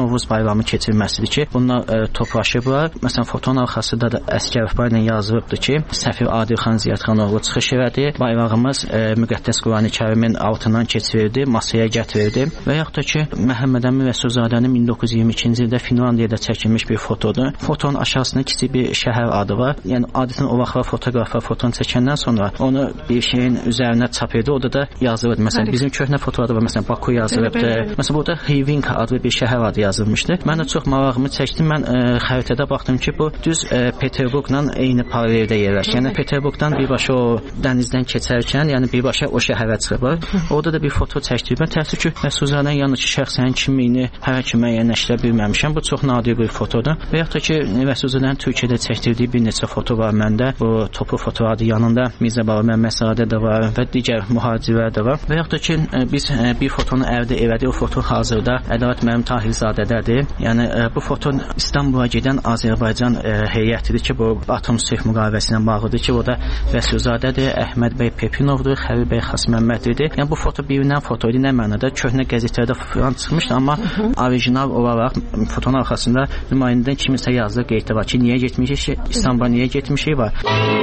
davamı keçirilməsidir ki, bunlar toplaşıblar. Məsələn, fotonun arxasında da əsgərfbar ilə yazılıbdır ki, Səfir Adilxan Ziyadxanoğlu çıxış elədi, bayrağımız müqəddəs Qurani-Kərimin altından keçirildi, masaya gətirildi və yaxud da ki, Məhəmməd Əmin Rəsulzadənin 1922-ci ildə Finlandiyada çəkilmiş bir fotodur. Fotonun aşağısında kiçik bir şəhər adı var. Yəni adətən o vaxtlar fotoqraflar foton çəkəndən sonra onu bir şeyin üzərinə çap edir. Orada da yazılır. Məsələn, bizim köhnə fotolarda var. Məsələn, Baku yazılıbdır. Məsələn, burada Xivinka adlı bir şəhər adı yazılmışdı. Mən də çox marağımı çəkdim. Mən xəritədə baxdım ki, bu düz Peterburqla eyni paraleldə yerləşir. Yəni Peterburqdan birbaşa o dənizdən keçərkən, yəni birbaşa o şəhərə çıxır. Orada da bir foto çəkdim. Mən təəssüf ki, Rəsulzadənin yanındakı şəxsin kimliyini hələ ki müəyyənləşdirə bilməmişəm. Bu çox nadir bir fotodur. Və yaxud da ki, Rəsulzadənin Türkiyədə çəkdirdiyi bir neçə foto var məndə. Bu toplu fotolardır. Yanında Mirzə Baba Məmmədzadə də var və digər mühacirlər də var. Və yaxud da ki, biz bir fotonu əldə elədik. O foto hazırda Ədalət müəllim Tahirzadədədir. Yəni bu foto İstanbula gedən Azərbaycan heyətidir ki, bu atom sülh müqaviləsi ilə bağlıdır ki, o da Rəsulzadədir, Əhməd bəy Pepinovdur, Xəlil bəy Xasməmmədlidir. Yəni bu foto birindən foto idi. Nə mənada köhnə qəzetlərdə falan çıxmışdı, amma orijinal olaraq fotonun arxasında nümayəndədən kiminsə yazdığı qeyd var ki, niyə getmişik, İstanbula niyə getmişik var.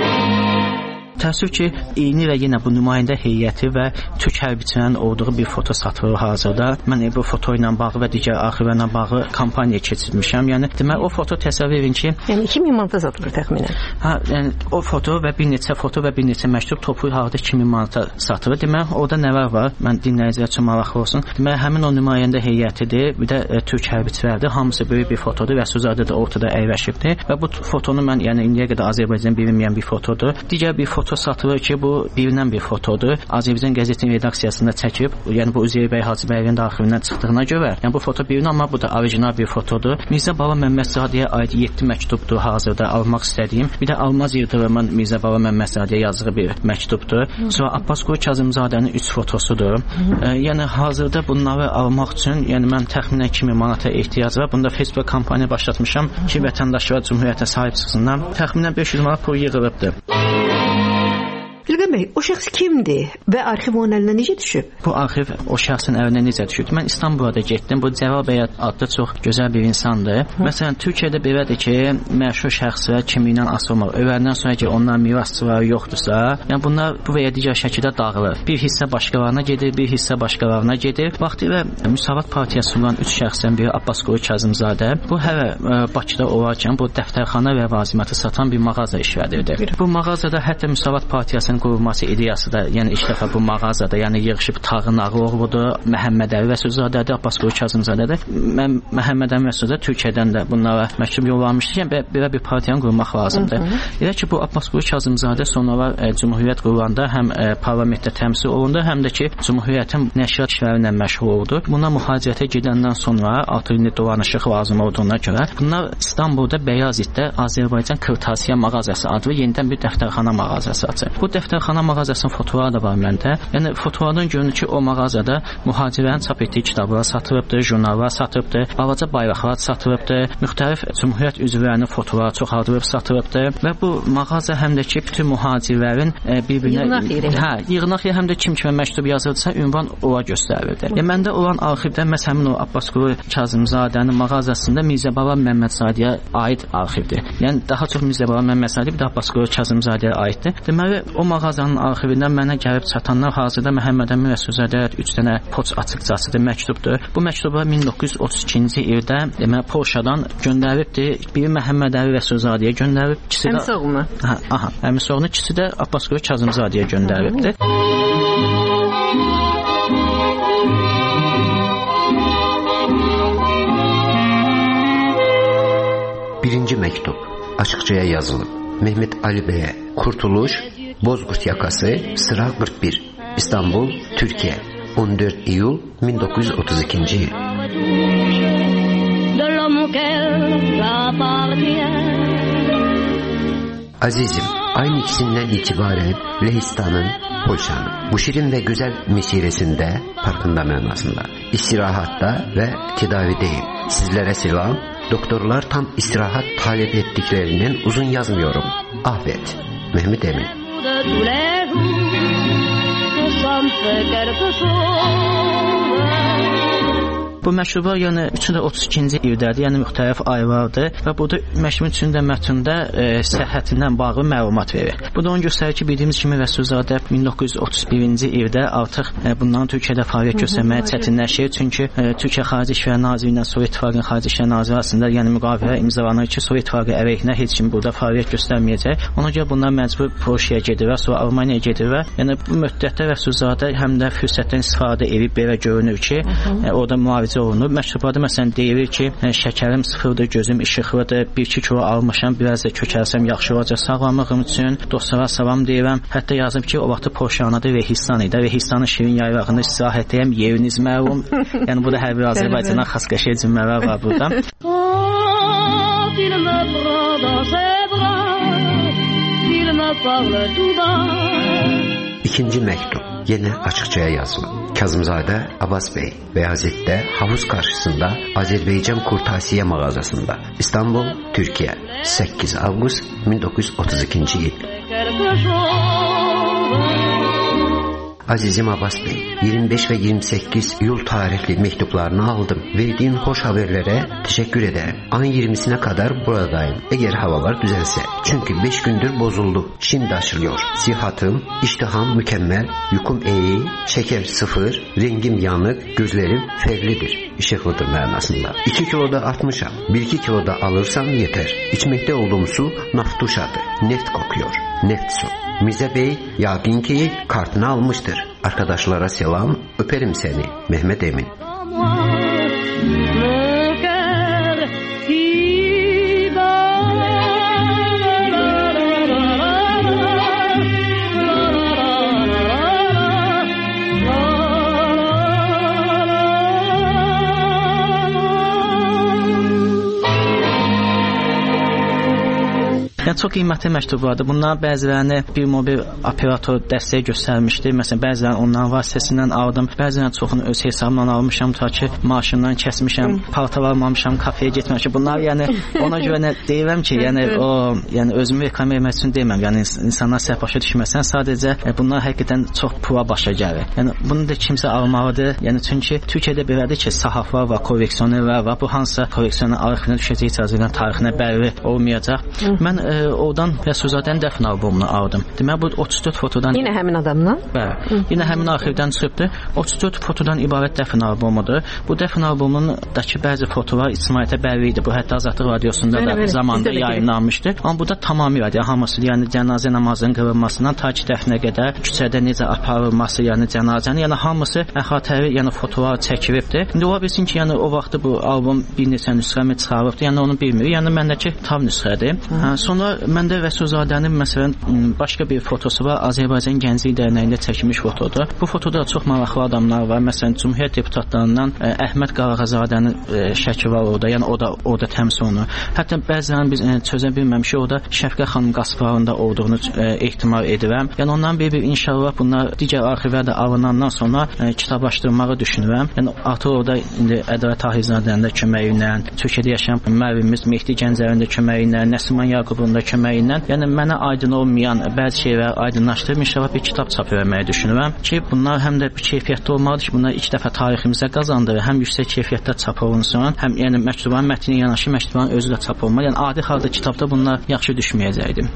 Təəssüf ki, eyni və yenə bu nümayəndə heyəti və türk hərbiçilərinin olduğu bir foto satılır hazırda. Mən bu foto ilə bağlı və digər arxivlərlə bağlı kampaniya keçirmişəm. Yəni demək o foto təsəvvür edin ki, yəni 2000 manata satılır təxminən. Hə, yəni o foto və bir neçə məktub toplu halda 2000 manata satılır. Demək orada nələr var? Mən dinləyicilər üçün maraqlı olsun. Demək həmin o nümayəndə heyətidir, bir də türk hərbiçilərdir. Hamısı böyük bir fotodur. Rəsulzadə də ortada əyləşibdir və bu fotonu mən yəni indiyə qədər Azərbaycan bilməyən bir fotodur. Digər bir foto satılır ki, bu birindən bir fotodur. Azərbaycan qəzetinin redaksiyasında çəkib, yəni bu Üzeyir bəy Hacıbəyevin arxivindən çıxdığına görə, yəni bu foto birindən, amma bu da orijinal bir fotodur. Mirzə Baba Məmmədzadəyə aid 7 məktubdur hazırda almaq istədiyim. Bir də Almaz Yıldırımın Mirzə Baba Məmmədzadəyə yazdığı bir məktubdur. Sonra Abbas Qulu Kazımzadənin 3 fotosudur. Yəni hazırda bunları almaq üçün, yəni mən təxminən 2000 manata ehtiyac var. Bunda Facebook kampaniya başlatmışam ki, vətəndaşlar Cümhuriyyətə sahib çıxsınlar. Təxminən 500 manat pul yığılıbdır. Bilgən bəy, o şəxs kimdir və arxiv onun əlinə necə düşüb? Bu arxiv o şəxsin əlinə necə düşüb? Mən İstanbula da getdim. Bu Cəlal bəy adlı çox gözəl bir insandır. Məsələn, Türkiyədə belədir ki, məşhur şəxslər kimliyindən asılmır. Öləndən sonra ki, onların mirasçıları yoxdursa, yəni bunlar bu və ya digər şəkildə dağılır. Bir hissə başqalarına gedir, bir hissə başqalarına gedir. Vaxtilə Müsavat Partiyası olan 3 şəxsdən biri Abbas Qulu Kazımzadə. Bu hələ Bakıda olarkən bu dəftərxana ləvazimatı satan bir mağaza işlədirdi. Bu mağazada hətta Müsavat Partiyasının qurulması ideyası da, yəni ilk dəfə bu mağazada, yəni yığışıb Tağın Ağıoğludur, Məhəmməd Əli Rəsulzadədir, Abbas Qulu Kazımzadədir. Mən Məhəmməd Əli Rəsulzadə Türkiyədən də bunlara məktub yollamışdı. Yəni belə bir partiyanı qurmaq lazımdır. Elə ki bu Abbas Qulu Kazımzadə sonralar Cümhuriyyət qurulanda həm parlamentdə təmsil olundu, həm də ki Cümhuriyyətin nəşriyyat işləri ilə məşğul oldu. Buna mühacirətə gedəndən sonra artıq indi dolanışıq lazım olduğuna görə bunlar İstanbulda Bəyazitdə Azərbaycan Kırtasiya mağazası adlı yenidən bir dəftərxana mağazası açır. Bu dəftərxana mağazasının fotoları da var məndə. Yəni fotolardan görünür ki, o mağazada mühacirlərin çap etdiyi kitablar satılıbdır, jurnallar satılıbdır, balaca bayraqlar satılıbdır, müxtəlif Cümhuriyyət üzvlərinin fotoları çoxaldılıb satılıbdır və bu mağaza həm də ki, bütün mühacirlərin bir-birinə yığınaq həm də kim kimə məktub yazılırsa, ünvan ora göstərilirdi. Yəni məndə olan arxivdə məhz həmin o Abbas Qulu Kazımzadənin mağazasında Mirzə Baba Məmmədzadəyə aid arxivdir. Yəni daha çox Mirzə Baba Məmmədzadə bir də Abbas Qulu Kazımzadəyə aiddir. Deməli o mağazanın arxivindən mənə gəlib çatanlar hazırda Məhəmməd Əmin Rəsulzadəyə 3 dənə poçt açıqcasıdır, məktubdur. Bu məktublar 1932-ci ildə demək Polşadan göndəribdir. Biri Məhəmməd Əli Rəsulzadəyə göndərib, ikisi də Əmisoğluna. Əmisoğluna, ikisi də Abbas Qulu Kazımzadəyə göndəribdir. Birinci məktub açıqcaya yazılıb. Mehmet Ali bəyə Kurtuluş, Bozkurt yakası, sıra 41, İstanbul, Türkiye, 14 iyul 1932 yıl. Azizim, aynı ikisinden itibaren Lehistan'ın, Polşa'nın bu şirin ve güzel mesiresinde, farkında manasında, istirahatta ve tedavideyim. Sizlere selam. Doktorlar tam istirahat talep ettiklerinden uzun yazmıyorum. Afiyet. Mehmet Emin. Bu məktublar yəni 332-ci ildə, yəni müxtəlif aylardır və burada məktubun içində mətndə səhhətindən bağlı məlumat verir. Bu da onu göstərir ki, bildiyimiz kimi Rəsulzadə 1931-ci ildə artıq bundan Türkiyədə fəaliyyət göstərməyə çətinləşir. Çünki Türkiyə Xarici İşlər Naziri ilə Sovet İttifaqının Xarici İşlər Naziri arasında yəni müqavilə imzalanır ki, Sovet İttifaqı əleyhinə heç kim burada fəaliyyət göstərməyəcək. Ona görə bunlar məcbur Polşaya gedir və sonra Almaniyaya gedir və yəni bu müddətdə Rəsulzadə həm də fürsətdən istifadə edib belə görünür ki, orada müalicə olunur. Məktublarda məsələn deyilir ki, şəkərim sıfırdır, gözüm işıqlıdır, 1-2 kilo almışam, biraz da kökəlsəm yaxşı olacaq sağlamlığım üçün. Dostlara salam deyirəm. Hətta yazıb ki, o vaxt Polşanın adı Rehistan idi. Rehistanın şirin yaylağında istirahətdəyəm, yeriniz məlum. Yəni bu da hər bir Azərbaycana xas qəşəng cümlələr var burada. İkinci məktub yenə açıqcaya yazılıb. Kazımzadə Abbas bəy Bəyazitdə havuz qarşısında Azərbaycan Kurtasiyə mağazasında İstanbul, Türkiyə 8 avqust 1932-ci il. Azizim Abbas bəy, 25 və 28 iyul tarixli məktublarını aldım. Verdiyin xoş haberlərə təşəkkür edərəm. Ayın 20-sinə kadar buradayım. Əgər havalar düzəlsə. Çünki 5 gündür bozuldu. Şimdi açılıyor. Sihatım, iştiham mükemmel, yukum iyi, şeker sıfır, rengim yanık, gözlerim ferlidir. İşıqlıdır mənasında. 2 kiloda artmışam. 1-2 kiloda alırsam yeter. İçməkdə olduğum su naftuşadır. Neft kokuyor. Neft su. Mirzə Bey yaqin ki kartını almıştır. Arkadaşlara selam, öperim seni. Mehmet Emin. Yəni çox qiymətli məktublardır. Bunlar bəzilərini bir mobil operator dəstək göstərmişdi. Məsələn, bəzilərini onların vasitəsindən aldım. Bəzilərini çoxunu öz hesabımdan almışam, ta ki maşından kəsmişəm, paltar almamışam, kafeyə getməmişəm. Bunlar yəni ona görə deyirəm ki, yəni özümü reklam etmək üçün deməm. Yəni insanlar səhv başa düşməsin. Sadəcə bunlar həqiqətən çox pula başa gəlir. Yəni bunu da kimsə almalıdır. Yəni çünki Türkiyədə belədir ki, sahaflar var, kolleksionerlər var. Bu hansısa kolleksioner arxivinə düşəcək icazədən tarixinə bəlli olmayacaq. Mən oradan Rəsulzadənin dəfn albomunu aldım. Deməli bu 34 fotodan. Yenə həmin adamdan? Bəli. Yenə həmin arxivdən çıxıbdı. 34 fotodan ibarət dəfn albomudur. Bu dəfn albomundakı bəzi fotolar ictimaiyyətə bəlli idi. Bu hətta Azadlıq radiosunda da zamanında yayımlanmışdı. Amma burada tamamilə hamısı, yəni cənazə namazının qılınmasından ta ki dəfnə qədər küçədə necə aparılması, yəni cənazənin, yəni hamısı əhatəli, yəni fotolar çəkilibdi. İndi ola bilsin ki, yəni o vaxt bu albom bir neçə nüsxəmi çıxarıbdı. Yəni onu bilmirik. Yəni məndəki tam nüsxədir. Sonra məndə Rəsulzadənin məsələn başqa bir fotosu var. Azərbaycan Gənclik Dərnəyində çəkilmiş fotodur. Bu fotoda çox maraqlı adamlar var. Məsələn, Cümhuriyyət deputatlarından Əhməd Qarağazadənin şəkli var orada. Yəni o da orada təmsil olunur. Hətta bəzən biz çözə bilməmişik, orada Şəfqət xanım Qasparında olduğunu ehtimal edirəm. Yəni ondan bir inşallah bunlar digər arxivlərdə alınandan sonra kitablaşdırmağı düşünürəm. Yəni artıq orada indi Ədalət Tahirzadən də köməyi ilə, Türkiyədə yaşayan müəllimimiz Mehdi Gəncəvin də köməyi ilə, Nəsiman Yaqubun da köməyi ilə, yəni mənə aydın olmayan bəzi şeyləri aydınlaşdırıb inşallah bir kitab çap etməyi düşünürəm ki, bunlar həm də bir keyfiyyətli olmalıdır ki, bunlar ilk dəfə tariximizə qazandığı, həm yüksək keyfiyyətdə çap olunsun, həm yəni məktubların mətni yanaşı məktubların özü də çap olmalı. Yəni adi halda kitabda bunlar yaxşı düşməyəcəkdi.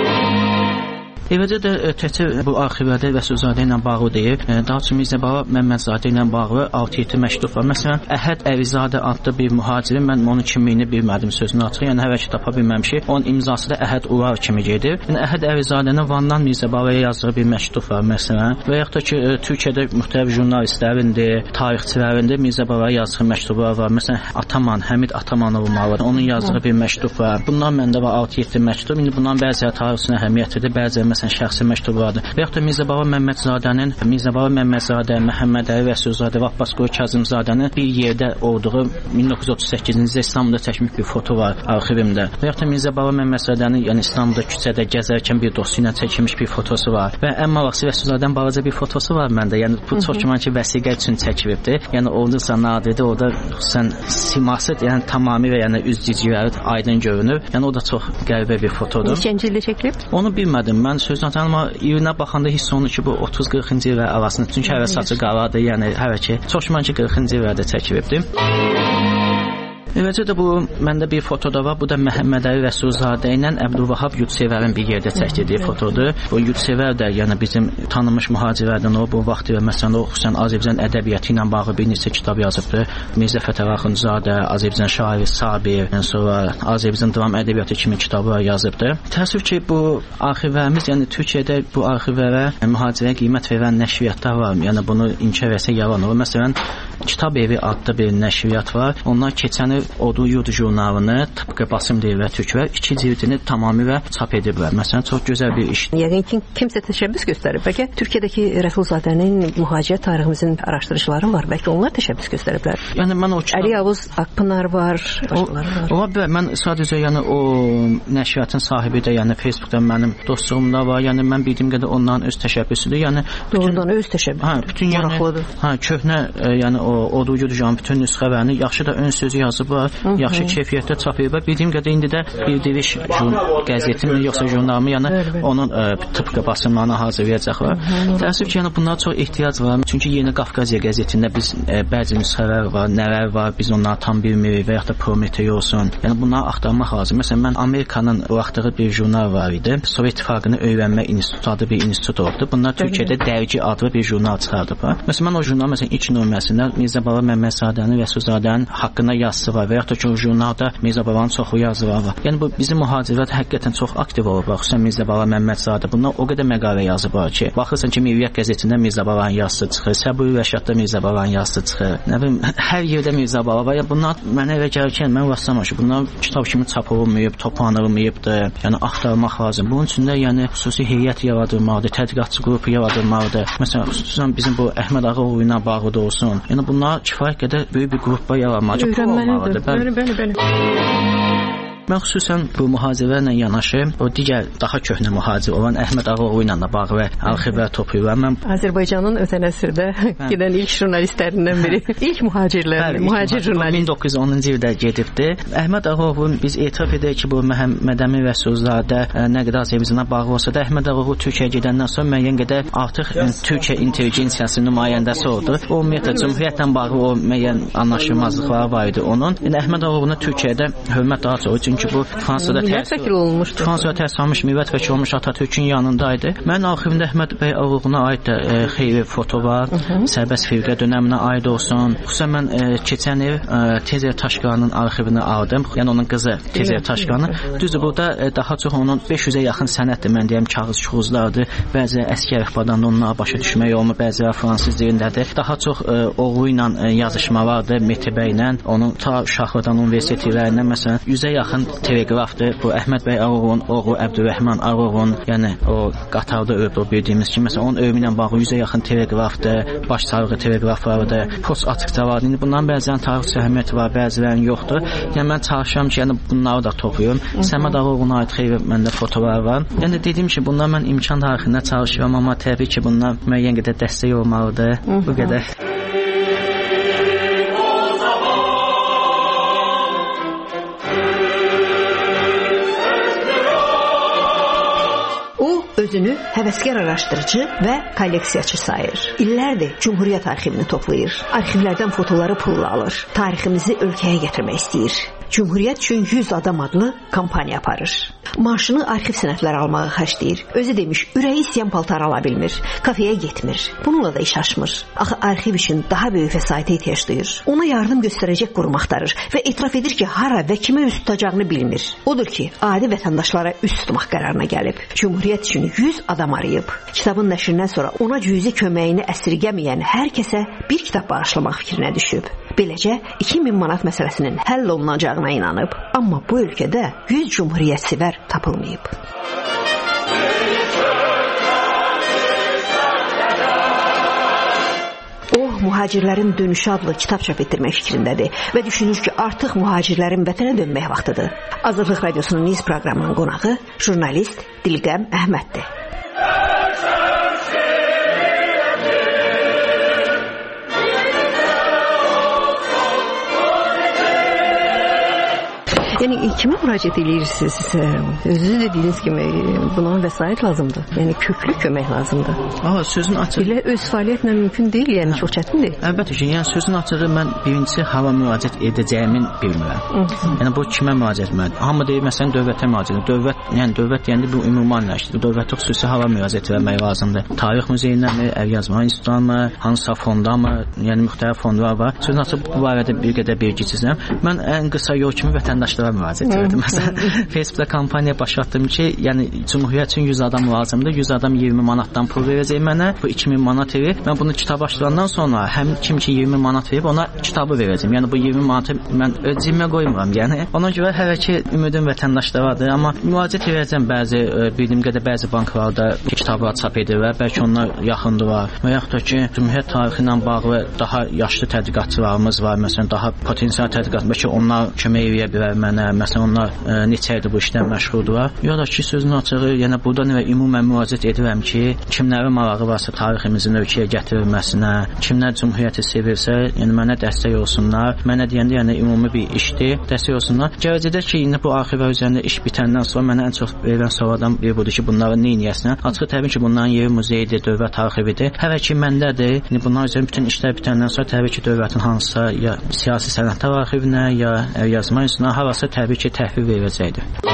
Evəcə də təkcə bu arxivlərdə Rəsulzadə ilə bağlı deyil, daha çox Mirzə Baba Məmmədzadə ilə bağlı 6-7 məktub var. Məsələn, Əhəd Əvizadə adlı bir mühacirin, mən onun kimliyini bilmədim sözünü açıq, yəni hələ ki tapa bilməmişik. Onun imzası da Əhəd Urar kimi gedir. Yəni Əhəd Əvizadənin Vandan Mirzə Babaya yazdığı bir məktub var məsələn. Və yaxud da ki, Türkiyədə müxtəlif jurnalistlərindir, tarixçilərindir Mirzə Babaya yazdığı məktublar var. Məsələn, Ataman, Həmid Atamanov var. Onun yazdığı bir məktub var. Bunlar məndə var 6-7 məktub. İndi bundan bəziləri tarix üçün əhəmiyyətlidir, bəziləri məsələn şəxsi məktublardır. Və yaxud da Mirzə Baba Məmmədzadənin, Mirzə Baba Məmmədzadə, Məhəmməd Əli Rəsulzadə və Abbas Qoy Kazımzadənin bir yerdə olduğu 1938-ci ildə İstanbulda çəkmiş bir foto var arxivimdə. Və yaxud da Mirzə Baba Məmmədsadənin, yəni İstanbulda küçədə gəzərkən bir dostu ilə çəkilmiş bir fotosu var. Və ən maraqlısı Rəsulzadənin balaca bir fotosu var məndə. Yəni bu çox güman ki, vəsiqə üçün çəkilibdir. Yəni olduqca nadirdir. Orada xüsusən siması, yəni tamamilə yəni üz cizgiləri aydın görünür. Yəni o da çox qəribə bir fotodur. Neçənci ildə çəkilib? Onu bilmədim. Mən sözünə amma yerinə baxanda hiss olunur ki, bu 30-40-cı illər arasında, çünki hələ saçı qaradır, yəni hələ ki, çox güman ki, 40-cı illərdə çəkilibdir. Eləcə də bu məndə bir foto da var. Bu da Məhəmməd Əli Rəsulzadə ilə Əbdülvahab Yudsevərin bir yerdə çəkdiyi fotodur. Bu Yudsevər də yəni bizim tanınmış mühacirlərdən o bu vaxtı məsələn o xüsusən Azərbaycan ədəbiyyatı ilə bağlı bir neçə kitab yazıbdı. Mirzə Fətəli Axundzadə, Azərbaycan şairi Sabir, sonra Azərbaycan dram ədəbiyyatı kimi kitablar yazıbdı. Təəssüf ki, bu arxivlərimiz, yəni Türkiyədə bu arxivlərə mühacirəyə qiymət verən nəşriyyatlar var. Yəni bunu inkar etsə yalan olur. Məsələn, Kitab Evi adlı bir nəşriyyat var. Onlar keçən il Odu Yurd jurnalını tıpkı basım deyirlər Türklər 2 cildini tamamilə çap ediblər. Məsələn, çox gözəl bir iş. Yəqin ki, kimsə təşəbbüs göstərib. Bəlkə Türkiyədəki Rəsulzadənin mühacirət tariximizin araşdırıcıları var. Bəlkə onlar təşəbbüs göstəriblər. Yəni mən o kitab Əli Yavuz Akpınar var, başqaları var. Ola bilər. Mən sadəcə yəni o nəşriyyatın sahibi də yəni Facebookda mənim dostluğum da var. Yəni mən bildiyim qədər onların öz təşəbbüsüdür. Yəni doğrudan öz təşəbbüsü. Hə, bütün yəni köhnə yəni o Odu Yurd jurnalının bütün nüsxələrini yaxşı da ön sözü yazıblar. Yaxşı keyfiyyətdə çap ediblər. Bildiyim qədər indi də Bildiriş qəzetinin yoxsa jurnalımı, yəni onun tıpkı basımlarını hazırlayacaqlar. Təəssüf ki, yəni bunlara çox ehtiyac var. Çünki Yeni Qafqaziya qəzetində biz bəzi nüsxələr var, nələr var, biz onları tam bilmirik və ya da Prometey olsun. Yəni bunları axtarmaq lazım. Məsələn, mən Amerikanın buraxdığı bir jurnal var idi. Sovet İttifaqını öyrənmə institutu adlı bir institut oldu. Bunlar Türkiyədə Dərgi adlı bir jurnal çıxardıblar. Məsələn, mən o jurnal məsələn ilk nömrəsində Mirzə Baba Məmmədzadənin Rəsulzadənin haqqında yazısı var və ya da ki, o jurnalda Mirzə Babanın çoxu yazıları var. Yəni bu bizim mühacirlər həqiqətən çox aktiv olub. Xüsusən Mirzə Baba Məmmədzadə bunlar o qədər məqalə yazıblar ki, baxırsan ki, Mürriyyət qəzetində Mirzə Babanın yazısı çıxır, Səburi Rəşadda Mirzə Babanın yazısı çıxır. Nə bilim, hər yerdə Mirzə Baba var. Yəni bunlar mənə elə gəlir ki, mən rastlamışam. Bunlar kitab kimi çap olunmayıb, toplanılmayıbdır. Yəni axtarmaq lazım. Bunun üçün də yəni xüsusi heyət yaradılmalıdır, tədqiqatçı qrupu yaradılmalıdır. Məsələn, xüsusən bizim bu Əhməd Ağaoğlu ilə bağlı da olsun. Yəni bunlar kifayət qədər böyük bir qrupla yaranmalıdır. Bəli. Mən xüsusən bu mühacirlərlə yanaşı o digər daha köhnə mühacir olan Əhməd Ağaoğlu ilə də bağlı arxivlər toplayıram. Mən Azərbaycanın ötən əsrdə gedən ilk jurnalistlərindən biri, ilk mühacirlər, mühacir jurnalist 1910-cu ildə gedibdi. Əhməd Ağaoğlu biz etiraf edək ki, bu Məhəmməd Əmin Rəsulzadə nə qədər Azərbaycana bağlı olsa da Əhməd Ağaoğlu Türkiyəyə gedəndən sonra müəyyən qədər artıq Türkiyə intelligensiyasının nümayəndəsi oldu. O ümumiyyətlə Cümhuriyyətlə bağlı o müəyyən anlaşılmazlıqlar var idi onun. Yəni Əhməd Ağaoğlu'na Türkiyədə hörmət daha çox, çünki bu Fransada təhsil olmuşdu. Fransada təhsil almış millət vəkili olmuş Atatürkün yanındaydı. Mənim arxivimdə Əhməd bəy Ağaoğlu'na aid də xeyli foto var. Sərbəst firqə dönəminə aid olsun. Xüsusən mən keçən il Tezer Taşqanın arxivini aldım. Yəni onun qızı Tezer Taşqanı. Düzdür, burada daha çox onun 500-ə yaxın sənəddir. Mən deyəm kağız-çuxuzlardır. Bəzi əskər ixbadan onlara başa düşmək olmur. Bəziləri fransız dilindədir. Daha çox oğlu ilə yazışmalardır, Mehdi bəylə. Onun ta uşaqlıqdan universitetlərindən məsələn 100-ə yaxın teleqrafdır. Bu Əhməd bəy Ağaoğlu'nun oğlu Əbdürrəhman Ağaoğlu'nun, yəni o Qatarda öldü o bildiyimiz kimi. Məsələn onun ölümü ilə bağlı 100-ə yaxın teleqrafdır, baş sarığı teleqraflardır, post açıqca var. İndi bunların bəzilərinin tarixçi əhəmiyyəti var, bəzilərinin yoxdur. Yəni mən çalışıram ki, yəni bunları da toplayım. Səməd Ağaoğlu'na aid xeyli məndə fotolar var. Yəni dediyim ki, bunlar mən imkan tarixində çalışıram, amma təbii ki, bunlar müəyyən qədər dəstək olmalıdır. Bu qədər. Özünü həvəskar araşdırıcı və kolleksiyaçı sayır. İllərdir Cümhuriyyət arxivini toplayır. Arxivlərdən fotoları pulla alır. Tariximizi ölkəyə gətirmək istəyir. Cümhuriyyət üçün 100 adam adlı kampaniya aparır. Maaşını arxiv sənədləri almağa xərcləyir. Özü demiş, ürəyi istəyən paltar ala bilmir. Kafeyə getmir. Bununla da iş açmır. Axı arxiv üçün daha böyük vəsaitə ehtiyac duyur. Ona yardım göstərəcək qurum axtarır və etiraf edir ki, hara və kimə üst tutacağını bilmir. Odur ki, adi vətəndaşlara üst tutmaq qərarına gəlib. Cümhuriyyət üçün 100 adam arayıb. Kitabın nəşrindən sonra ona cüzi köməyini əsirgəməyən hər kəsə bir kitab bağışlamaq fikrinə düşüb. Beləcə 2000 manat məsələsinin həll olunacağına inanıb. Amma bu ölkədə 100 cümhuriyyətsevər tapılmayıb. O, mühacirlərin dönüşü adlı kitab çap etdirmək fikrindədir və düşünür ki, artıq mühacirlərin vətənə dönmək vaxtıdır. Azadlıq Radiosunun Niz proqramının qonağı jurnalist Dilqəm Əhməddir. Yəni kimə müraciət edirsiniz? Özünüz dediyiniz kimi buna vəsait lazımdır. Yəni köklü kömək lazımdır. Aha, sözün açığı. Elə öz fəaliyyətlə mümkün deyil, yəni çox çətindir. Əlbəttə ki, yəni sözün açığı mən birincisi hava müraciət edəcəyimin bilmirəm. Yəni bu kimə müraciət etməlidir? Hamı deyir məsələn dövlətə müraciət. Dövlət deyəndə bu ümumiləşdir. Dövlətə xüsusi hava müraciət etmək lazımdır. Tarix muzeyindənmi, əlyazma institutundanmı, hansısa fonddanmı, yəni müxtəlif fondlar var. Sözün açığı bu barədə bir qədər bilgisizəm. Mən ən qısa yol kimi vətəndaşlara müraciət edirdim. Məsələn, Facebookda kampaniya başlatdım ki, yəni Cümhuriyyət üçün 100 adam lazımdır. 100 adam 20 manatdan pul verəcək mənə. Bu 2000 manat verir. Mən bunu kitab açdırandan sonra həm kim ki 20 manat verib ona kitabı verəcəm. Yəni bu 20 manatı mən öz cibimə qoymuram. Yəni ona görə hələ ki ümidim vətəndaşlardadır, amma müraciət edəcəm bildiyim qədər bəzi banklarda kitablar çap edirlər. Bəlkə onlar yaxındırlar. Və yaxud da ki Cümhuriyyət tarixi ilə bağlı daha yaşlı tədqiqatçılarımız var. Məsələn, daha potensial tədqiqat, bəlkə onlar kömək edə bilər mənə. Məsələn, onlar neçə ildir bu işlə məşğuldurlar. Ya da ki sözün açığı, yəni burada nə ümumən müraciət edirəm ki, kimlərin marağı varsa tariximizin ölkəyə gətirilməsinə, kimlər Cümhuriyyəti sevirsə, yəni mənə dəstək olsunlar. Mənə deyəndə yəni ümumi bir işdir, dəstək olsunlar. Gələcəkdə ki, indi bu arxivlər üzərində iş bitəndən sonra mənə ən çox verilən suallardan biri budur ki, bunları nə edəsən? Açıq təbii ki, bunların yeri muzeydir, dövlət arxividir. Hələ ki məndədir. İndi bunlar üzərində bütün işlər bitəndən sonra təbii ki, dövlətin hansısa ya siyasi sənədlər arxivinə, ya yazma institutuna harasa təbii ki, təhvil veriləcəkdir.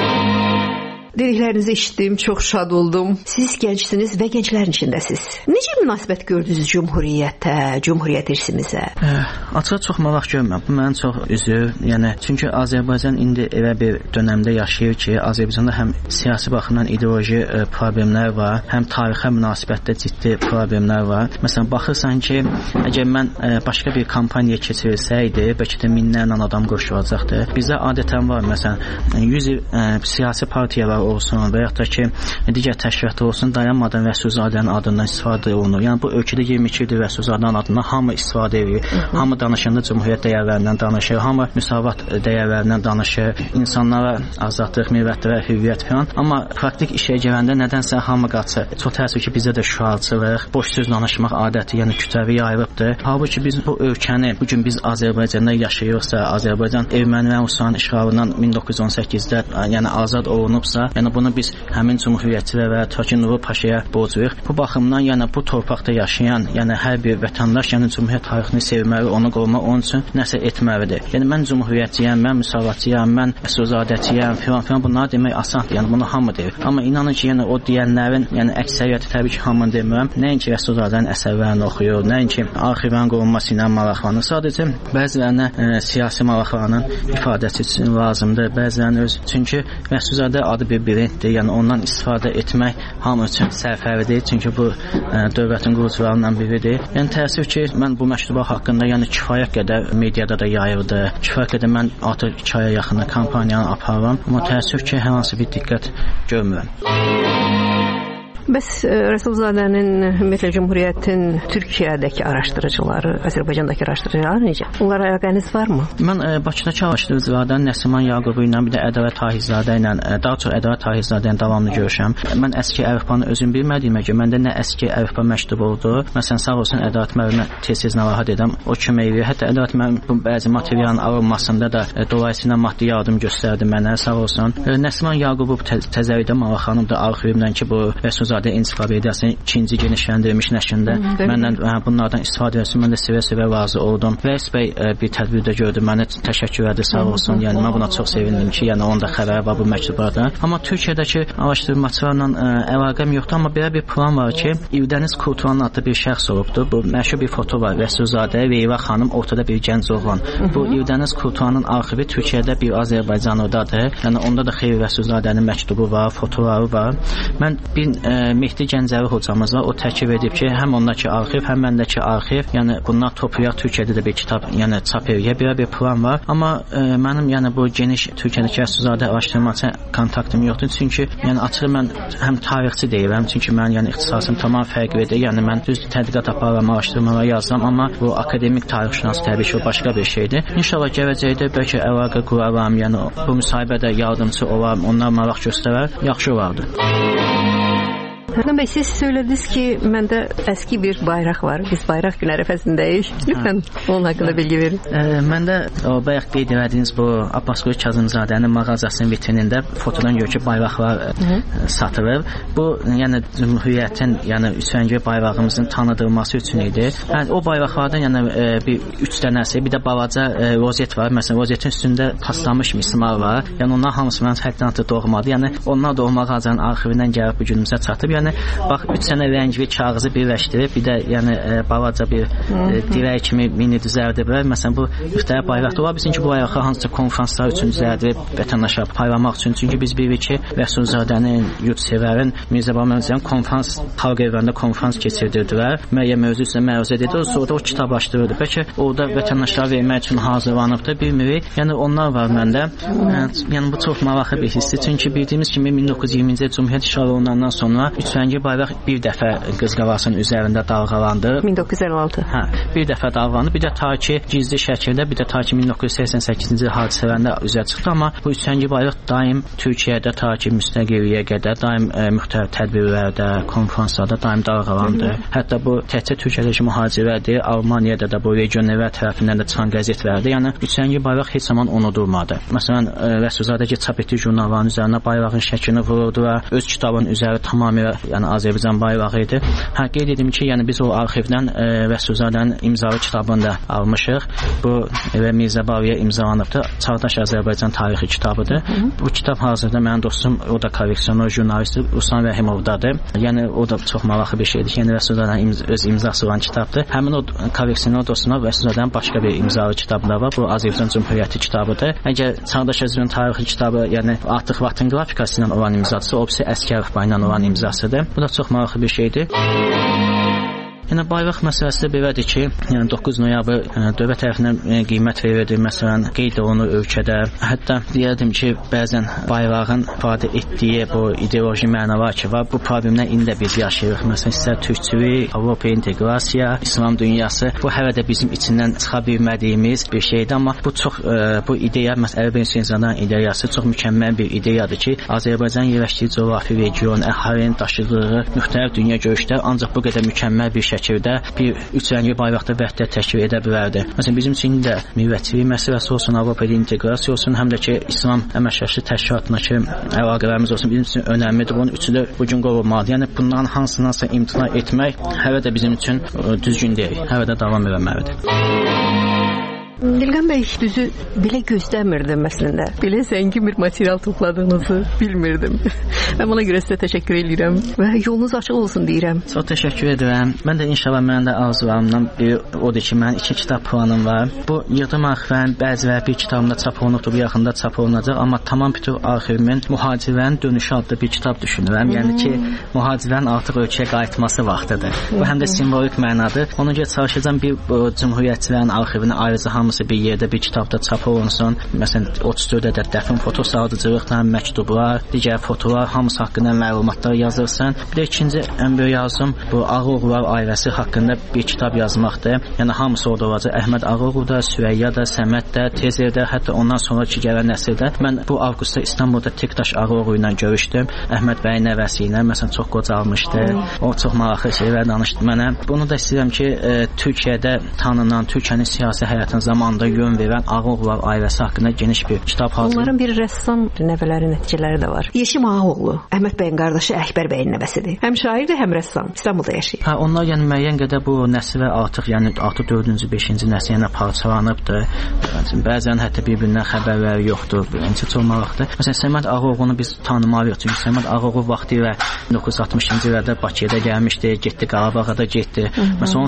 Dediklərinizi eşitdim, çox şad oldum. Siz gəncsiniz və gənclərin içindəsiz. Necə münasibət gördünüz Cümhuriyyətə, Cümhuriyyət irsimizə? Açıq çox maraq görmürəm. Bu mənim çox üzür. Yəni çünki Azərbaycan indi elə bir dövrdə yaşayır ki, Azərbaycanda həm siyasi baxımdan ideoloji problemlər var, həm tarixə münasibətdə ciddi problemlər var. Məsələn, baxırsan ki, əgər mən başqa bir kampaniya keçirsəydi, bəlkə də minlərlə adam qoşulacaqdı. Bizdə adətən var, məsələn, 100 siyasi partiyalar olsun və yaxud da ki, digər təşkilatlar olsun, dayanmadan Rəsulzadənin adından istifadə olunur. Yəni bu ölkədə 22 ildir Rəsulzadənin adından hamı istifadə edir. Hamı danışanda Cümhuriyyət dəyərlərindən danışır, hamı müsavat dəyərlərindən danışır, insanlara azadlıq, millətlərə hürriyyət falan. Amma praktik işə gələndə nədənsə hamı qaçır. Çox təəssüf ki, bizdə də şüarçılıq, boş söz danışmaq adəti, yəni kütləvi yayılıbdır. Halbuki biz bu ölkəni bu gün biz Azərbaycanda yaşayırıqsa, Azərbaycan erməni və Rusiyanın işğalından 1918-də yəni azad olunubsa, yəni bunu biz həmin cümhuriyyətçilərə, Təki Nuru Paşaya borcluyuq. Bu baxımdan yəni bu torpaqda yaşayan, yəni hər bir vətəndaş yəni cümhuriyyət tarixini sevməli, onu qorumaq, onun üçün nəsə etməlidir. Yəni mən cümhuriyyətçiyəm, mən müsavatçıyam, mən Rəsulzadəçiyəm filan bunları demək asandır. Yəni bunu hamı deyir. Amma inanın ki, yəni o deyənlərin, yəni əksəriyyəti təbii ki, hamını demirəm. Nəinki Rəsulzadənin əsərlərini oxuyur, nəinki arxivlərin qorunması ilə maraqlanır. Sadəcə bəzilərinə siyasi maraqlarının ifadəsi üçün lazımdır. Bəzilərinin öz çünki Rəsulzadə adı bir brenddir, yəni ondan istifadə etmək hamı üçün sərfəlidir, çünki bu dövlətin qurucularından biridir. Yəni təəssüf ki, mən bu məktublar haqqında yəni kifayət qədər mediada da yayıldı, kifayət qədər mən artıq 2 aya yaxında kampaniyanı aparıram, amma təəssüf ki, hər hansı bir diqqət görmürəm. Bəs Rəsulzadənin ümumiyyətlə Cümhuriyyətin Türkiyədəki araşdırıcıları, Azərbaycandakı araşdırıcılar necə? Onlara əlaqəniz varmı? Mən Bakıdakı araşdırıcılardan Nəsliman Yaqubu ilə, bir də Ədəvət Tahirzadə ilə, daha çox Ədəvət Tahirzadə ilə davamlı görüşəm. Mən əski əlifbanı özüm bilmədiyimə görə məndə nə əski əlifba məktub oldu. Məsələn, sağ olsun Ədəvət müəllimə tez-tez narahat edirəm, o kömək edir. Hətta Ədəvət müəllim bu bəzi materialın alınmasında da dolayısıyla maddi yardım göstərdi mənə, sağ olsun. Nəsliman Yaqubu təzəvvürdə maraqlanıb da arxivimdən ki, bu Rəsulzadə ensiklopediyasının 2-ci genişləndirilmiş nəşrində məndən bunlardan istifadə etsin, mən də sevə-sevə razı oldum. Vəys bəy bir tədbirdə gördü, mənə təşəkkür edir, sağ olsun. Yəni mən buna çox sevindim ki, yəni onun da xəbəri var bu məktublarda. Amma Türkiyədəki araşdırmaçılarla əlaqəm yoxdur, amma belə bir plan var ki, İldəniz Kurtulan adlı bir şəxs olubdu. Bu məşhur bir foto var. Rəsulzadə, Veyva xanım, ortada bir gənc oğlan. Bu İldəniz Kurtulanın arxivi Türkiyədə bir Azərbaycanlıdadır. Yəni onda da Xeyr Rəsulzadənin məktubu var, fotoları var. Mən bir Mehdi Gəncəvi hocamız var. O təklif edib ki, həm ondakı arxiv, həm məndəki arxiv, yəni bunlar toplayaq Türkiyədə də bir kitab, yəni çap edə belə bir plan var. Amma mənim yəni bu geniş Türkiyədəki Rəsulzadə araşdırmaçı kontaktım yoxdur. Çünki yəni açıq mən həm tarixçi deyirəm, çünki mən yəni ixtisasım tamam fərqlidir. Yəni mən düz tədqiqat aparıram, araşdırmalar yazıram, amma bu akademik tarixşünas təbii ki, o başqa bir şeydir. İnşallah gələcəkdə bəlkə əlaqə quraram, yəni bu müsahibədə yardımçı olaram, onlar maraq göstərər, yaxşı olardı. Həmən bəy, siz söylədiniz ki, məndə əski bir bayraq var. Biz bayraq günü ərəfəsindəyik. Lütfən onun haqqında bilgi verin. Məndə o bayaq qeyd etdiyiniz bu Abbasqulu Kazımzadənin mağazasının vitrinində fotodan görür ki, bayraqlar satılır. Bu, yəni Cümhuriyyətin, yəni üçrəngli bayrağımızın tanıdılması üçün idi. O bayraqlardan yəni bir 3 dənəsi, bir də balaca rozet var. Məsələn, rozetin üstündə paslanmış mismar var. Yəni onlar hamısı mənim həddən artıq doğmadır. Yəni onlar da o mağazanın arxivindən gəlib bu günümüzə çatıb. Yəni bax 3 dənə rəngli kağızı birləşdirib, bir də yəni balaca bir dirək kimi mini düzəldiblər. Məsələn, bu müxtəlif bayraqlar var. Bizim ki, bu bayraqlar hansısa konfranslar üçün düzəldib vətəndaşa paylamaq üçün. Çünki biz bilirik ki, Rəsulzadənin, Yurdsevərin, Mirzə Bağırzadə konfrans, xalq evlərində konfrans keçirdirdilər. Müəyyən mövzu üzrə məruzə edirdi. Sonra da o kitablaşdırırdı. Bəlkə orada vətəndaşlara vermək üçün hazırlanıbdı, bilmirik. Yəni onlar var məndə. Yəni bu çox maraqlı bir hissdir. Çünki bildiyimiz kimi 1920-ci il Cümhuriyyət işğal olunandan sonra üçrəngli bayraq bir dəfə Qızqalasının üzərində dalğalandı. 1956. Hə, bir dəfə dalğalandı. Bir də ta ki gizli şəkildə, bir də ta ki 1988-ci il hadisələrində üzə çıxdı. Amma bu üçrəngli bayraq daim Türkiyədə ta ki müstəqilliyə qədər daim müxtəlif tədbirlərdə, konfranslarda daim dalğalandı. Hətta bu təkcə Türkiyədəki mühacirlərdir, Almaniyada da bu regionlar tərəfindən də çıxan qəzetlərdə. Yəni üçrəngli bayraq heç zaman unudulmadı. Məsələn, Rəsulzadə ki, çap etdiyi jurnalların üzərinə bayrağın şəklini vururdu və öz kitabının üzəri tamamilə yəni Azərbaycan bayrağı idi. Hə, qeyd edim ki, yəni biz o arxivdən Rəsulzadənin imzalı kitabını da almışıq. Bu və Mirzə Bağırzadə imzalanıbdı. Çağdaş Azərbaycan tarixi kitabıdır. Bu kitab hazırda mənim dostum, o da kolleksiyoner jurnalist Ruslan Rəhimovdadır. Yəni o da çox maraqlı bir şeydir. Yəni Rəsulzadənin öz imzası olan kitabdır. Həmin o kolleksiyoner dostuna Rəsulzadənin başqa bir imzalı kitabı da var. Bu Azərbaycan Cümhuriyyəti kitabıdır. Əgər Çağdaş Azərbaycan tarixi kitabı, yəni artıq vatın qrafikası ilə olan imzası, o birisi Əsgərov ilə olan imzasıdır. Bu da çox maraqlı bir şeydir. Yəni bayraq məsələsi də belədir ki, yəni 9 noyabr dövlət tərəfindən qiymət verilir. Məsələn, qeyd olunur ölkədə. Hətta deyərdim ki, bəzən bayrağın ifadə etdiyi bu ideoloji mənalar ki var, bu problemlə indi də biz yaşayırıq. Məsələn, istər türkçülük, Avropa inteqrasiya, İslam dünyası, bu hələ də bizim içindən çıxa bilmədiyimiz bir şeydir. Amma bu çox bu ideya, məsələn, Əlibey Hüseynzadənin ideyası çox mükəmməl bir ideyadır ki, Azərbaycan yerləşdiyi coğrafi region, əhalinin daşıdığı müxtəlif dünya görüşlər ancaq bu qədər mükəmməl bir şəkildə bir üçrəngli bayraqda vəhdət təşkil edə bilərdi. Məsələn, bizim üçün də millətçilik məsələsi olsun, Avropa inteqrasiya olsun, həm də ki, İslam əməkdaşlıq təşkilatındakı əlaqələrimiz olsun, bizim üçün önəmlidir. Bunun üçü də bu gün qorunmalıdır. Yəni bunların hansındansa imtina etmək hələ də bizim üçün düzgün deyil. Hələ də davam etməlidir. Dilqan bəy, düzü belə gözləmirdim əslində. Belə zəngin bir material topladığınızı bilmirdim. Mən buna görə sizə təşəkkür edirəm və yolunuz açıq olsun deyirəm. Çox təşəkkür edirəm. Mən də inşallah mənim də arzularımdan biri odur ki, mənim 2 kitab planım var. Bu yığdım arxivlərin bəziləri bir kitabımda çap olunubdur, bu yaxında çap olunacaq, amma tamam bütöv arxivimin Mühacirlərin dönüşü adlı bir kitab düşünürəm. Yəni ki, mühacirlərin artıq ölkəyə qayıtması vaxtıdır. Bu həm də simvolik mənadır. Ona görə çalışacağam bir cümhuriyyətçilərin arxivini ayrıca hamısı bir yerdə bir kitabda çap olunsun. Məsələn, 34 ədəd dəfn foto sadıcılıqla məktublar, digər fotolar hamısı haqqında məlumatlar yazılsın. Bir də ikinci ən böyük arzum bu Ağaoğullar ailəsi haqqında bir kitab yazmaqdır. Yəni hamısı orada olacaq. Əhməd Ağaoğlu da, Sürəyya da, Səməd də, Tezer də, hətta ondan sonraki gələn nəsildə. Mən bu avqustda İstanbulda Tektaş Ağaoğlu ilə görüşdüm. Əhməd bəyin nəvəsi ilə, məsələn, çox qocalmışdı. O çox maraqlı şeylər danışdı mənə. Bunu da istəyirəm ki, Türkiyədə tanınan, Türkiyənin siyasi həyatının zamanında yön verən Ağaoğullar ailəsi haqqında geniş bir kitab hazırlayıb. Onların bir rəssam nəvələri, nəticələri də var. Yeşim Ağaoğlu, Əhməd bəyin qardaşı Əkbər bəyin nəvəsidir. Həm şairdir, həm rəssam. İstanbulda yaşayır. Hə, onlar yəni müəyyən qədər bu nəsillər artıq 4-cü, 5-ci nəsil yəni parçalanıbdır. Bəzən hətta bir-birindən xəbərləri yoxdur. Birincisi çox maraqlıdır. Məsələn, Səməd Ağaoğlunu biz tanımalıyıq. Çünki Səməd Ağaoğlu vaxtilə 1960-cı illərdə Bakıya gəlmişdi, getdi Qarabağa da getdi. Məsələn,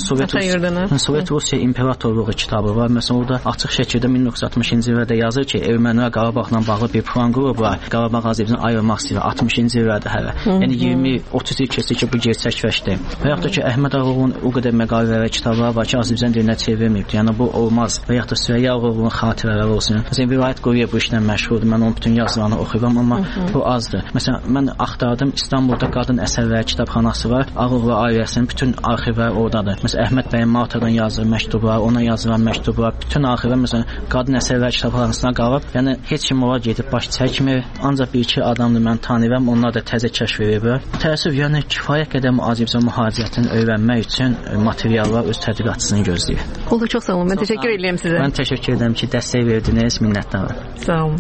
Sovet Rusiya İmperatorluğu kitabı var. Məsələn, orada açıq şəkildə 1960-cı illərdə yazır ki, ermənilər Qarabağla bağlı bir plan qurublar. Qarabağ Azərbaycanı ayırmaq istəyir 60-cı illərdə hələ. Yəni 20-30 il keçdi ki, bu gerçəkləşdi. Və yaxud da ki, Əhməd Ağaoğlunun o qədər məqalələri, kitabları var ki, Azərbaycan dilinə çevrilməyibdir. Yəni bu olmaz. Və yaxud da Sürəyya Ağaoğlunun xatirələri olsun. Məsələn, Vilayət Quruyev bu işlə məşğuldur. Mən onun bütün yazılarını oxuyuram, amma bu azdır. Məsələn, mən axtardım, İstanbulda qadın əsərləri kitabxanası var. Ağaoğlu ailəsinin bütün arxivləri oradadır. Məsələn, Əhməd bəyin Maltadan yazdığı məktublar, ona yazılan məktublar, bütün arxivə məsələn qadın əsərlər kitabxanasına qalıb, yəni heç kim ora gedib baş çəkmir. Ancaq bir-iki adamdır mən tanıyıram, onlar da təzə kəşf ediblər. Təəssüf, yəni kifayət qədər Azərbaycan mühacirətini öyrənmək üçün materiallar öz tədqiqatçısını gözləyir. Oldu, çox sağ olun. Mən təşəkkür edirəm sizə. Mən təşəkkür edirəm ki, dəstək verdiniz, minnətdaram. Sağ olun.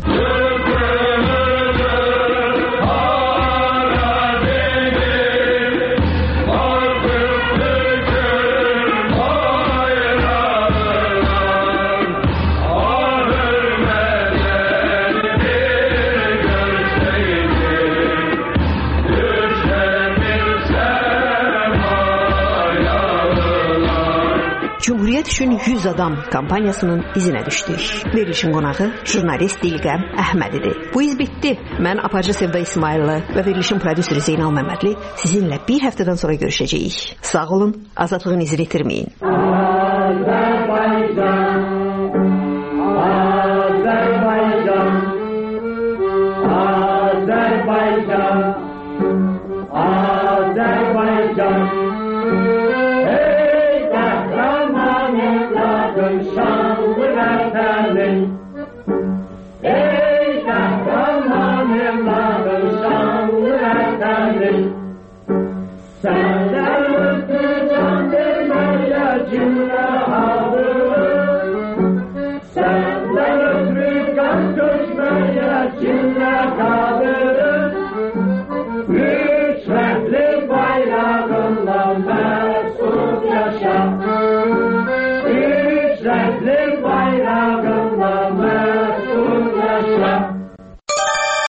Cümhuriyyət üçün 100 adam kampaniyasının izinə düşdük. Verilişin qonağı jurnalist Dilqəm Əhmədidir. Bu iz bitdi. Mən aparıcı Sevda İsmayıllı və verilişin prodüseri Zeynal Məmmədli sizinlə bir həftədən sonra görüşəcəyik. Sağ olun, azadlığın izini itirməyin.